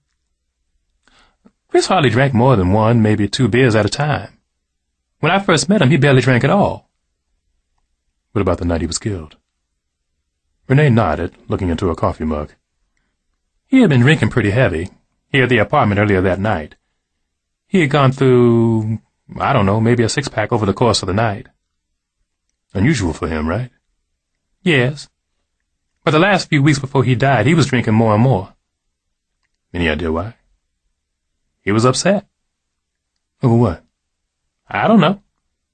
Chris hardly drank more than one, maybe two beers at a time. When I first met him, he barely drank at all. What about the night he was killed? Renee nodded, looking into her coffee mug. He had been drinking pretty heavy, here at the apartment earlier that night. He had gone through, I don't know, maybe a six-pack over the course of the night. Unusual for him, right? Yes. But the last few weeks before he died, he was drinking more and more. Any idea why? He was upset. Over what? I don't know.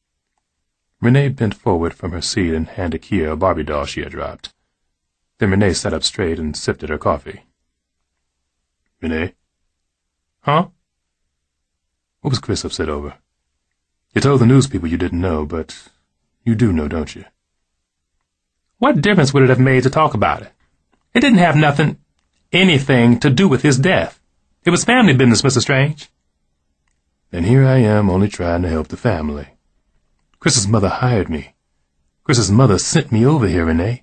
Renee bent forward from her seat and handed Kia a Barbie doll she had dropped. Then Renee sat up straight and sipped at her coffee. Renee? Huh? What was Chris upset over? You told the news people you didn't know, but you do know, don't you? What difference would it have made to talk about it? It didn't have nothing, anything to do with his death. It was family business, Mister Strange. And here I am only trying to help the family. Chris's mother hired me. Chris's mother sent me over here, Renee.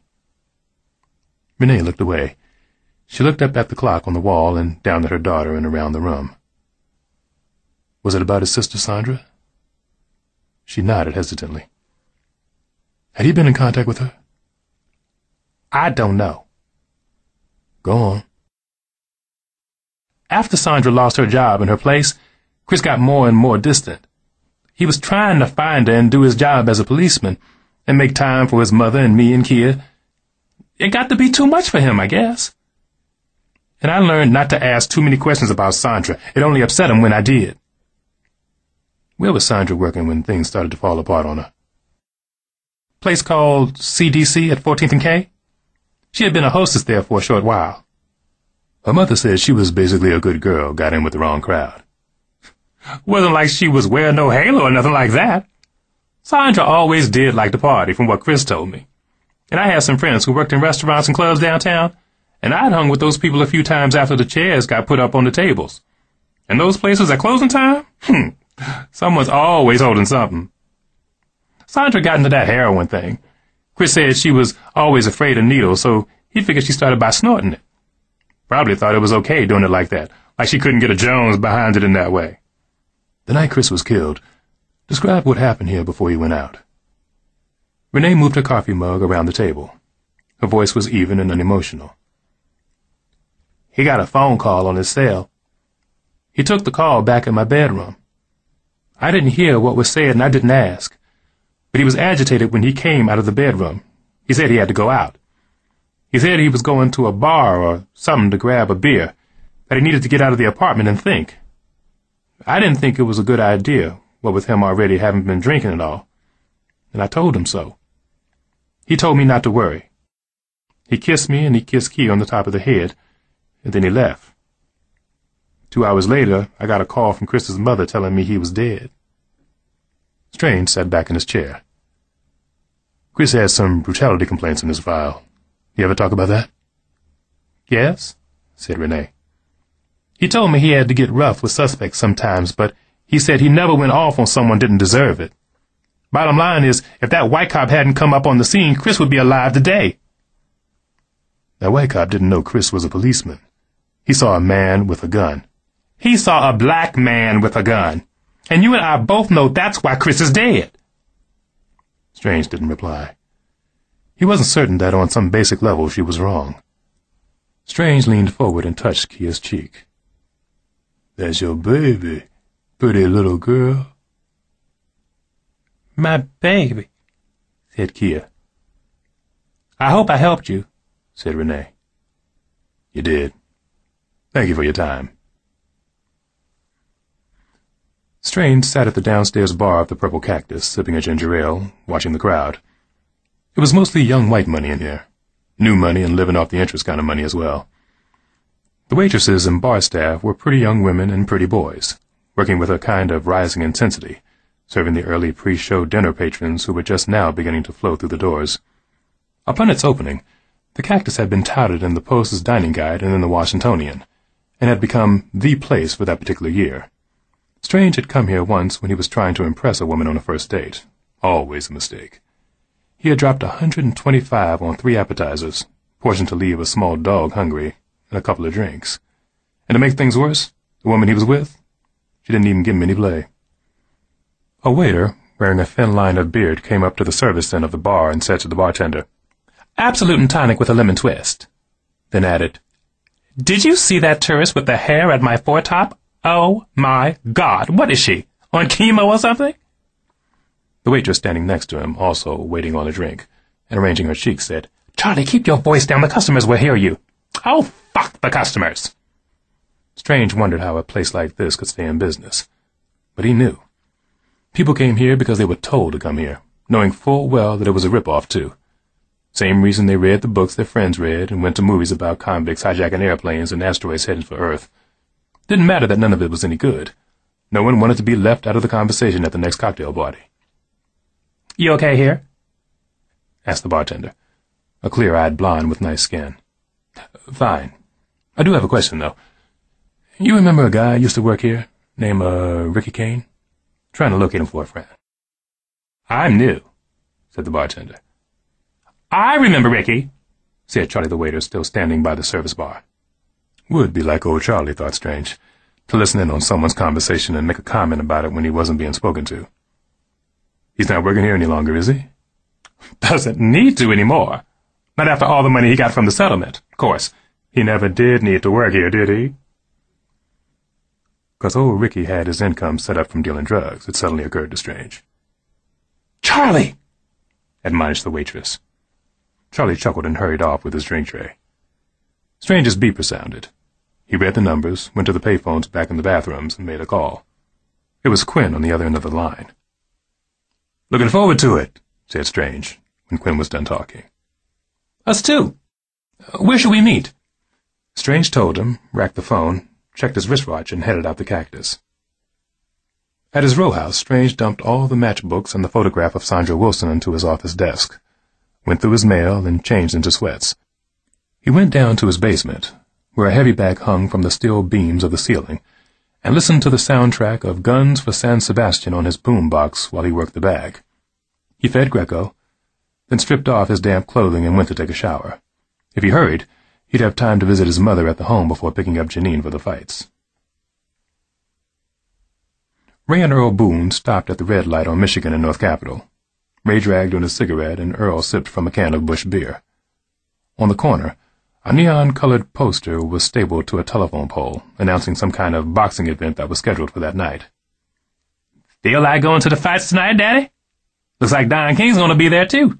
Renee looked away. She looked up at the clock on the wall and down at her daughter and around the room. Was it about his sister Sandra? She nodded hesitantly. Had he been in contact with her? I don't know. Go on. After Sandra lost her job and her place, Chris got more and more distant. He was trying to find her and do his job as a policeman and make time for his mother and me and Kia. It got to be too much for him, I guess. And I learned not to ask too many questions about Sandra. It only upset him when I did. Where was Sandra working when things started to fall apart on her? Place called C D C at fourteenth and K. She had been a hostess there for a short while. Her mother said she was basically a good girl, got in with the wrong crowd. Wasn't like she was wearing no halo or nothing like that. Sandra always did like to party, from what Chris told me. And I had some friends who worked in restaurants and clubs downtown, and I'd hung with those people a few times after the chairs got put up on the tables. And those places at closing time? Hmm. Someone's always holding something. Sandra got into that heroin thing. Chris said she was always afraid of needles, so he figured she started by snorting it. Probably thought it was okay doing it like that, like she couldn't get a Jones behind it in that way. The night Chris was killed, describe what happened here before he went out. Renee moved her coffee mug around the table. Her voice was even and unemotional. He got a phone call on his cell. He took the call back in my bedroom. I didn't hear what was said and I didn't ask, but he was agitated when he came out of the bedroom. He said he had to go out. He said he was going to a bar or something to grab a beer, that he needed to get out of the apartment and think. I didn't think it was a good idea, what with him already having been drinking and all, and I told him so. He told me not to worry. He kissed me and he kissed Key on the top of the head, and then he left. Two hours later, I got a call from Chris's mother telling me he was dead. Strange sat back in his chair. Chris has some brutality complaints in his file. You ever talk about that? Yes, said Renee. He told me he had to get rough with suspects sometimes, but he said he never went off on someone didn't deserve it. Bottom line is, if that white cop hadn't come up on the scene, Chris would be alive today. That white cop didn't know Chris was a policeman. He saw a man with a gun. He saw a black man with a gun. And you and I both know that's why Chris is dead. Strange didn't reply. He wasn't certain that on some basic level she was wrong. Strange leaned forward and touched Kia's cheek. That's your baby, pretty little girl. My baby, said Kia. I hope I helped you, said Renee. You did. Thank you for your time. Strange sat at the downstairs bar of the Purple Cactus, sipping a ginger ale, watching the crowd. It was mostly young white money in here. New money and living off the interest kind of money as well. The waitresses and bar staff were pretty young women and pretty boys, working with a kind of rising intensity, serving the early pre-show dinner patrons who were just now beginning to flow through the doors. Upon its opening, the Cactus had been touted in the Post's Dining Guide and in the Washingtonian, and had become the place for that particular year. Strange had come here once when he was trying to impress a woman on a first date. Always a mistake. He had dropped a hundred and twenty-five on three appetizers, portioned to leave a small dog hungry, and a couple of drinks. And to make things worse, the woman he was with, she didn't even give him any play. A waiter, wearing a thin line of beard, came up to the service end of the bar and said to the bartender, "Absolute and tonic with a lemon twist." Then added, "Did you see that tourist with the hair at my foretop? Oh, my God, what is she, on chemo or something?" The waitress standing next to him, also waiting on a drink, and arranging her cheeks, said, "Charlie, keep your voice down, the customers will hear you." "Oh, fuck the customers." Strange wondered how a place like this could stay in business. But he knew. People came here because they were told to come here, knowing full well that it was a rip-off, too. Same reason they read the books their friends read and went to movies about convicts hijacking airplanes and asteroids headed for Earth. Didn't matter that none of it was any good. No one wanted to be left out of the conversation at the next cocktail party. "You okay here?" asked the bartender, a clear-eyed blonde with nice skin. "Fine. I do have a question, though. You remember a guy who used to work here, named, uh, Ricky Kane? Trying to locate him for a friend." "I'm new," said the bartender. "I remember Ricky," said Charlie the waiter, still standing by the service bar. Would be like old Charlie, thought Strange, to listen in on someone's conversation and make a comment about it when he wasn't being spoken to. "He's not working here any longer, is he?" "Doesn't need to anymore. Not after all the money he got from the settlement. Of course, he never did need to work here, did he?" Because old Ricky had his income set up from dealing drugs, it suddenly occurred to Strange. "Charlie!" admonished the waitress. Charlie chuckled and hurried off with his drink tray. Strange's beeper sounded. He read the numbers, went to the payphones back in the bathrooms, and made a call. It was Quinn on the other end of the line. "Looking forward to it," said Strange, when Quinn was done talking. "Us too. Where should we meet?" Strange told him, racked the phone, checked his wristwatch, and headed out the Cactus. At his row house, Strange dumped all the matchbooks and the photograph of Sandra Wilson into his office desk, went through his mail, and changed into sweats. He went down to his basement, where a heavy bag hung from the steel beams of the ceiling, and listened to the soundtrack of Guns for San Sebastian on his boom box while he worked the bag. He fed Greco, then stripped off his damp clothing and went to take a shower. If he hurried, he'd have time to visit his mother at the home before picking up Janine for the fights. Ray and Earl Boone stopped at the red light on Michigan and North Capitol. Ray dragged on a cigarette, and Earl sipped from a can of Busch beer. On the corner, a neon-colored poster was stapled to a telephone pole, announcing some kind of boxing event that was scheduled for that night. "Feel like going to the fights tonight, Daddy? Looks like Don King's going to be there, too."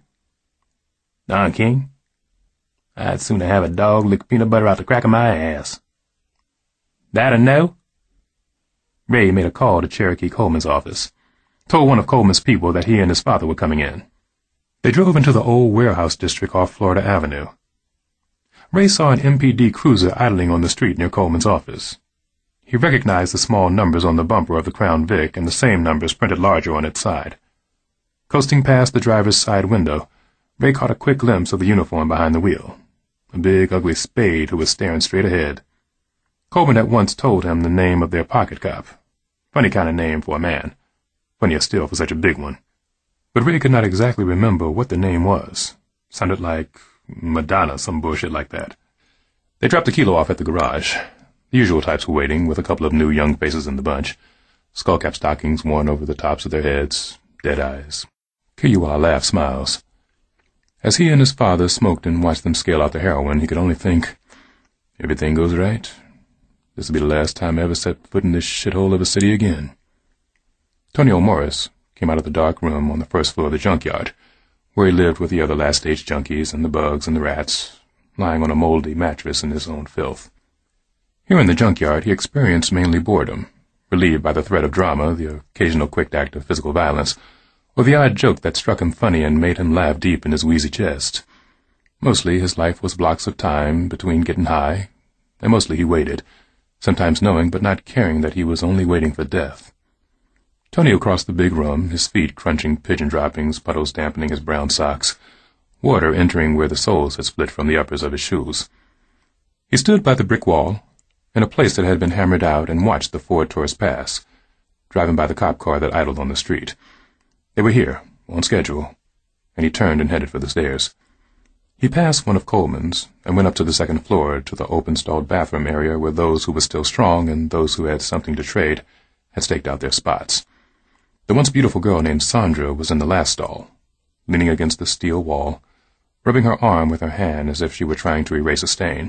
"Don King? I'd sooner have a dog lick peanut butter out the crack of my ass." "That a no?" Ray made a call to Cherokee Coleman's office, told one of Coleman's people that he and his father were coming in. They drove into the old warehouse district off Florida Avenue. Ray saw an M P D cruiser idling on the street near Coleman's office. He recognized the small numbers on the bumper of the Crown Vic and the same numbers printed larger on its side. Coasting past the driver's side window, Ray caught a quick glimpse of the uniform behind the wheel, a big, ugly Spade who was staring straight ahead. Coleman at once told him the name of their pocket cop. Funny kind of name for a man. Funnier still for such a big one. But Ray could not exactly remember what the name was. Sounded like Madonna, some bullshit like that. They dropped the kilo off at the garage. The usual types were waiting, with a couple of new young faces in the bunch. Skullcap stockings worn over the tops of their heads. Dead eyes. Kiyuwa laughed smiles. As he and his father smoked and watched them scale out the heroin, he could only think, everything goes right. This will be the last time I ever set foot in this shithole of a city again. Tonio Morris came out of the dark room on the first floor of the junkyard, where he lived with the other last-stage junkies and the bugs and the rats, lying on a moldy mattress in his own filth. Here in the junkyard he experienced mainly boredom, relieved by the threat of drama, the occasional quick act of physical violence, or the odd joke that struck him funny and made him laugh deep in his wheezy chest. Mostly his life was blocks of time between getting high, and mostly he waited, sometimes knowing but not caring that he was only waiting for death. Tonio crossed the big room, his feet crunching pigeon droppings, puddles dampening his brown socks, water entering where the soles had split from the uppers of his shoes. He stood by the brick wall, in a place that had been hammered out, and watched the Ford Taurus pass, driving by the cop car that idled on the street. They were here, on schedule, and he turned and headed for the stairs. He passed one of Coleman's and went up to the second floor to the open-stalled bathroom area where those who were still strong and those who had something to trade had staked out their spots. The once beautiful girl named Sandra was in the last stall, leaning against the steel wall, rubbing her arm with her hand as if she were trying to erase a stain.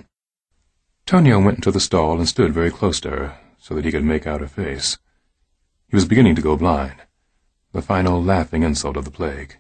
Tonio went into the stall and stood very close to her so that he could make out her face. He was beginning to go blind, the final laughing insult of the plague.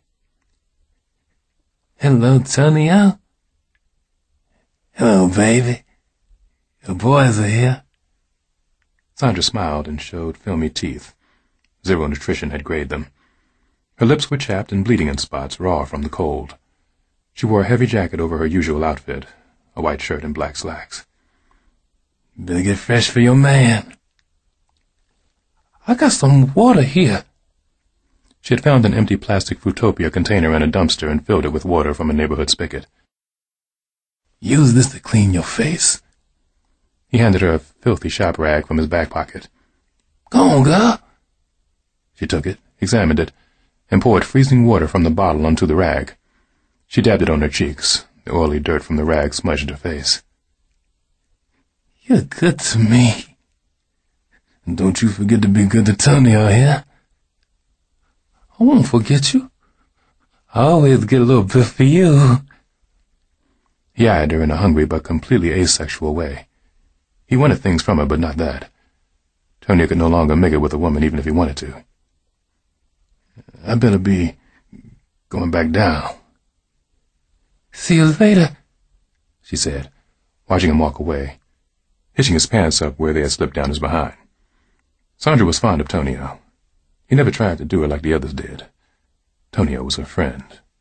"Hello, Tonio." "Hello, baby. The boys are here." Sandra smiled and showed filmy teeth. Zero nutrition had grayed them. Her lips were chapped and bleeding in spots, raw from the cold. She wore a heavy jacket over her usual outfit, a white shirt and black slacks. "Better get fresh for your man." "I got some water here." She had found an empty plastic Fruitopia container in a dumpster and filled it with water from a neighborhood spigot. "Use this to clean your face." He handed her a filthy shop rag from his back pocket. "Go on, girl." She took it, examined it, and poured freezing water from the bottle onto the rag. She dabbed it on her cheeks. The oily dirt from the rag smudged her face. "You're good to me. And don't you forget to be good to Tonio here." "I won't forget you. I always get a little bit for you." He eyed her in a hungry but completely asexual way. He wanted things from her, but not that. Tonio could no longer make it with a woman even if he wanted to. "I better be going back down." "See you later," she said, watching him walk away, hitching his pants up where they had slipped down his behind. Sandra was fond of Tonio. He never tried to do it like the others did. Tonio was her friend.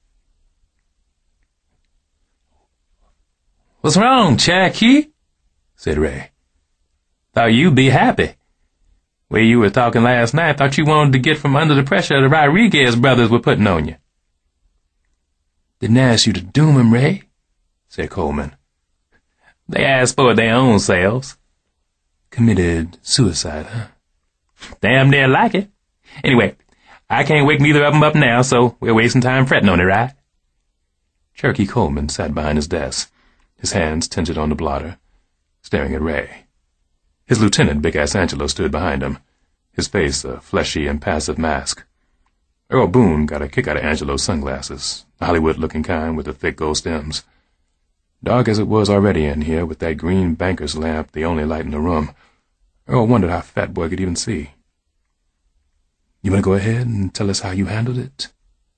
"What's wrong, Cherokee?" said Ray. "Thought you'd be happy. Way you were talking last night, thought you wanted to get from under the pressure the Rodriguez brothers were putting on you." "Didn't ask you to doom him, Ray," said Coleman. "They asked for it their own selves." "Committed suicide, huh?" "Damn near like it. Anyway, I can't wake neither of them up now, so we're wasting time fretting on it, right?" Cherokee Coleman sat behind his desk, his hands tented on the blotter, staring at Ray. His lieutenant, Big Ass Angelo, stood behind him, his face a fleshy, impassive mask. Earl Boone got a kick out of Angelo's sunglasses, the Hollywood-looking kind with the thick gold stems. Dark as it was already in here, with that green banker's lamp the only light in the room, Earl wondered how Fat Boy could even see. "You want to go ahead and tell us how you handled it?"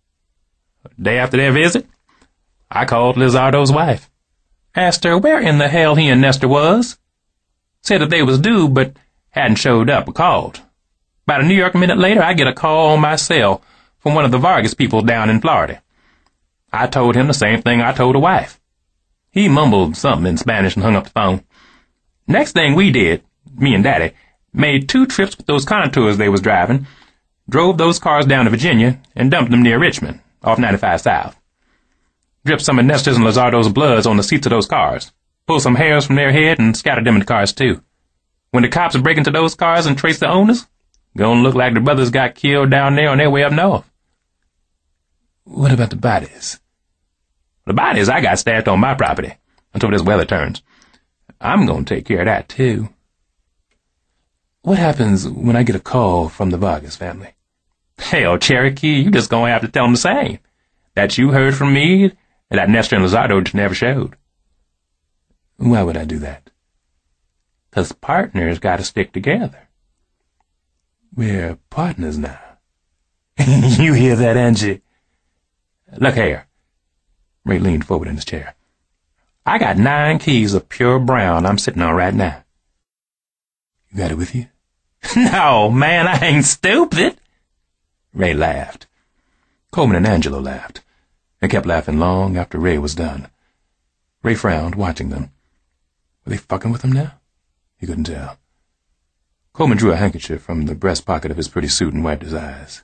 Day after their visit, I called Lizardo's wife. Asked her where in the hell he and Nestor was. Said that they was due, but hadn't showed up or called. About a New York minute later, I get a call on my cell from one of the Vargas people down in Florida. I told him the same thing I told the wife. He mumbled something in Spanish and hung up the phone. Next thing we did, me and Daddy, made two trips with those contours they was driving, drove those cars down to Virginia, and dumped them near Richmond, off ninety-five South. Dripped some of Nestor's and Lizardo's bloods on the seats of those cars, pulled some hairs from their head, and scattered them in the cars, too. When the cops break into those cars and trace the owners, gonna look like the brothers got killed down there on their way up north. What about the bodies? The bodies I got stashed on my property until this weather turns. I'm gonna take care of that, too. What happens when I get a call from the Vargas family? Hell, Cherokee, you just gonna have to tell them the same. That you heard from me, and that Nestor and Lizardo just never showed. Why would I do that? 'Cause partners gotta stick together. We're partners now. You hear that, Angie? Look here. Ray leaned forward in his chair. I got nine keys of pure brown I'm sitting on right now. You got it with you? No, man, I ain't stupid. Ray laughed. Coleman and Angelo laughed, and kept laughing long after Ray was done. Ray frowned, watching them. Were they fucking with him now? He couldn't tell. Coleman drew a handkerchief from the breast pocket of his pretty suit and wiped his eyes.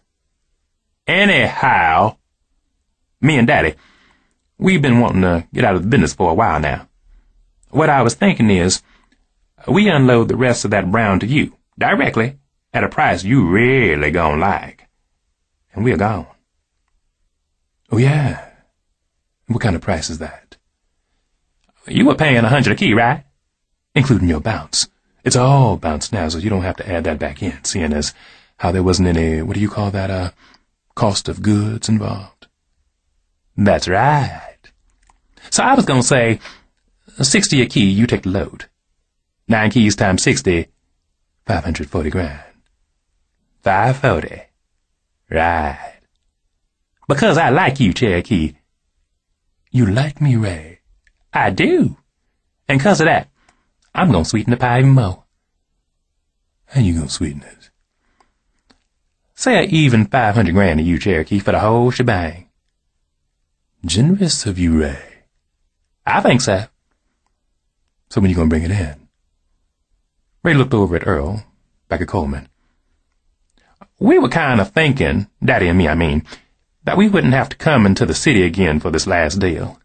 Anyhow, me and Daddy, we've been wanting to get out of the business for a while now. What I was thinking is, we unload the rest of that brown to you, directly, at a price you really gonna like. And we're gone. Oh, yeah? What kind of price is that? You were paying a hundred a key, right? Including your bounce. It's all bounce now, so you don't have to add that back in, seeing as how there wasn't any, what do you call that, uh, cost of goods involved. That's right. So I was gonna say, sixty a key, you take the load. Nine keys times sixty, five hundred forty grand. Five forty. Right. Because I like you, Cherokee. You like me, Ray? I do. And 'cause of that, I'm gonna sweeten the pie even more. How you gonna sweeten it? Say I even five hundred grand to you, Cherokee, for the whole shebang. Generous of you, Ray. I think so. So when you gonna bring it in? Ray looked over at Earl, back at Coleman. We were kind of thinking, Daddy and me, I mean, that we wouldn't have to come into the city again for this last deal.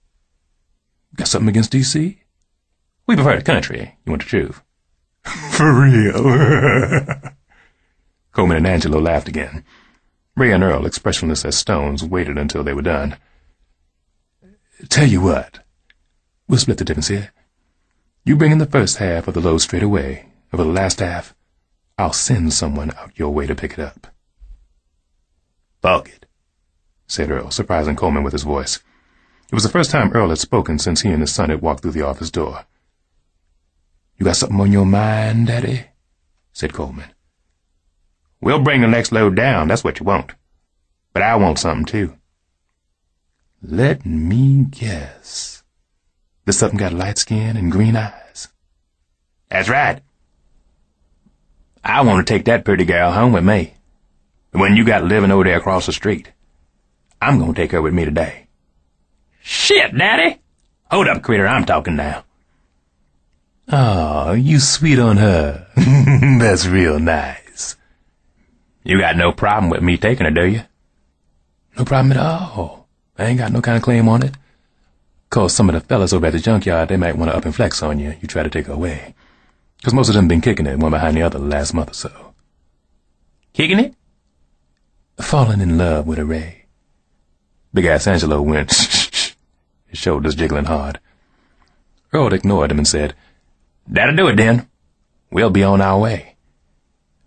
Got something against D C? We prefer the country, you want the truth. For real? Coleman and Angelo laughed again. Ray and Earl, expressionless as stones, waited until they were done. Tell you what, we'll split the difference here. You bring in the first half of the load straight away, and for the last half, I'll send someone out your way to pick it up. Fuck it, said Earl, surprising Coleman with his voice. It was the first time Earl had spoken since he and his son had walked through the office door. You got something on your mind, Daddy? Said Coleman. We'll bring the next load down, that's what you want. But I want something, too. Let me guess. This something got light skin and green eyes. That's right. I want to take that pretty girl home with me. The one you got living over there across the street. I'm going to take her with me today. Shit, Daddy! Hold up, critter, I'm talking now. Oh, you sweet on her. That's real nice. You got no problem with me taking her, do you? No problem at all. I ain't got no kind of claim on it. 'Cause some of the fellas over at the junkyard, they might want to up and flex on you. You try to take her away. 'Cause most of them been kicking it one behind the other the last month or so. Kicking it? Falling in love with a Ray. Big-ass Angelo went, his shoulders jiggling hard. Earl ignored him and said, That'll do it, then. We'll be on our way.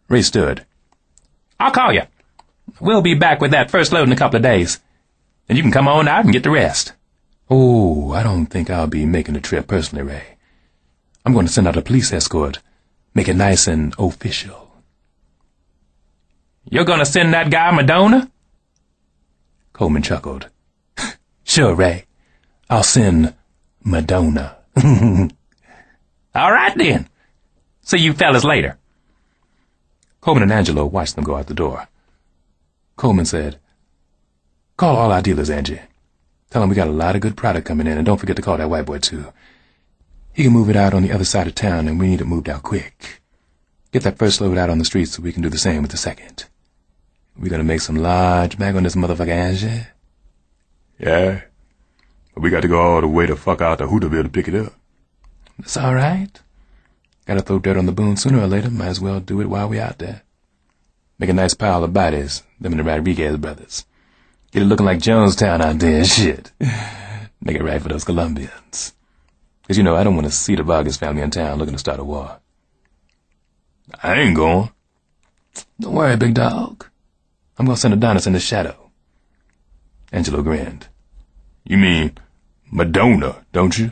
Ray stood. I'll call you. We'll be back with that first load in a couple of days. And you can come on out and get the rest. Oh, I don't think I'll be making the trip personally, Ray. I'm going to send out a police escort. Make it nice and official. You're going to send that guy Madonna? Coleman chuckled. Sure, Ray. I'll send Madonna. All right, then. See you fellas later. Coleman and Angelo watched them go out the door. Coleman said, Call all our dealers, Angie. Tell them we got a lot of good product coming in, and don't forget to call that white boy, too. He can move it out on the other side of town, and we need it moved out quick. Get that first load out on the street so we can do the same with the second. We're gonna make some large bag on this motherfucker, Angie. Yeah, but we got to go all the way the fuck out to Hooterville to pick it up. That's all right. Gotta throw dirt on the boom sooner or later. Might as well do it while we out there. Make a nice pile of bodies, them and the Rodriguez brothers. Get it looking like Jonestown out there and shit. Make it right for those Colombians. Because, you know, I don't want to see the Vargas family in town looking to start a war. I ain't going. Don't worry, big dog. I'm going to send Adonis in the shadow. Angelo grinned. You mean Madonna, don't you?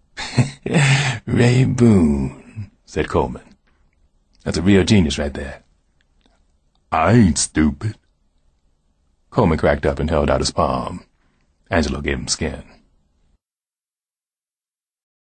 Ray Boone, said Coleman. That's a real genius right there. I ain't stupid. Coleman cracked up and held out his palm. Angelo gave him skin.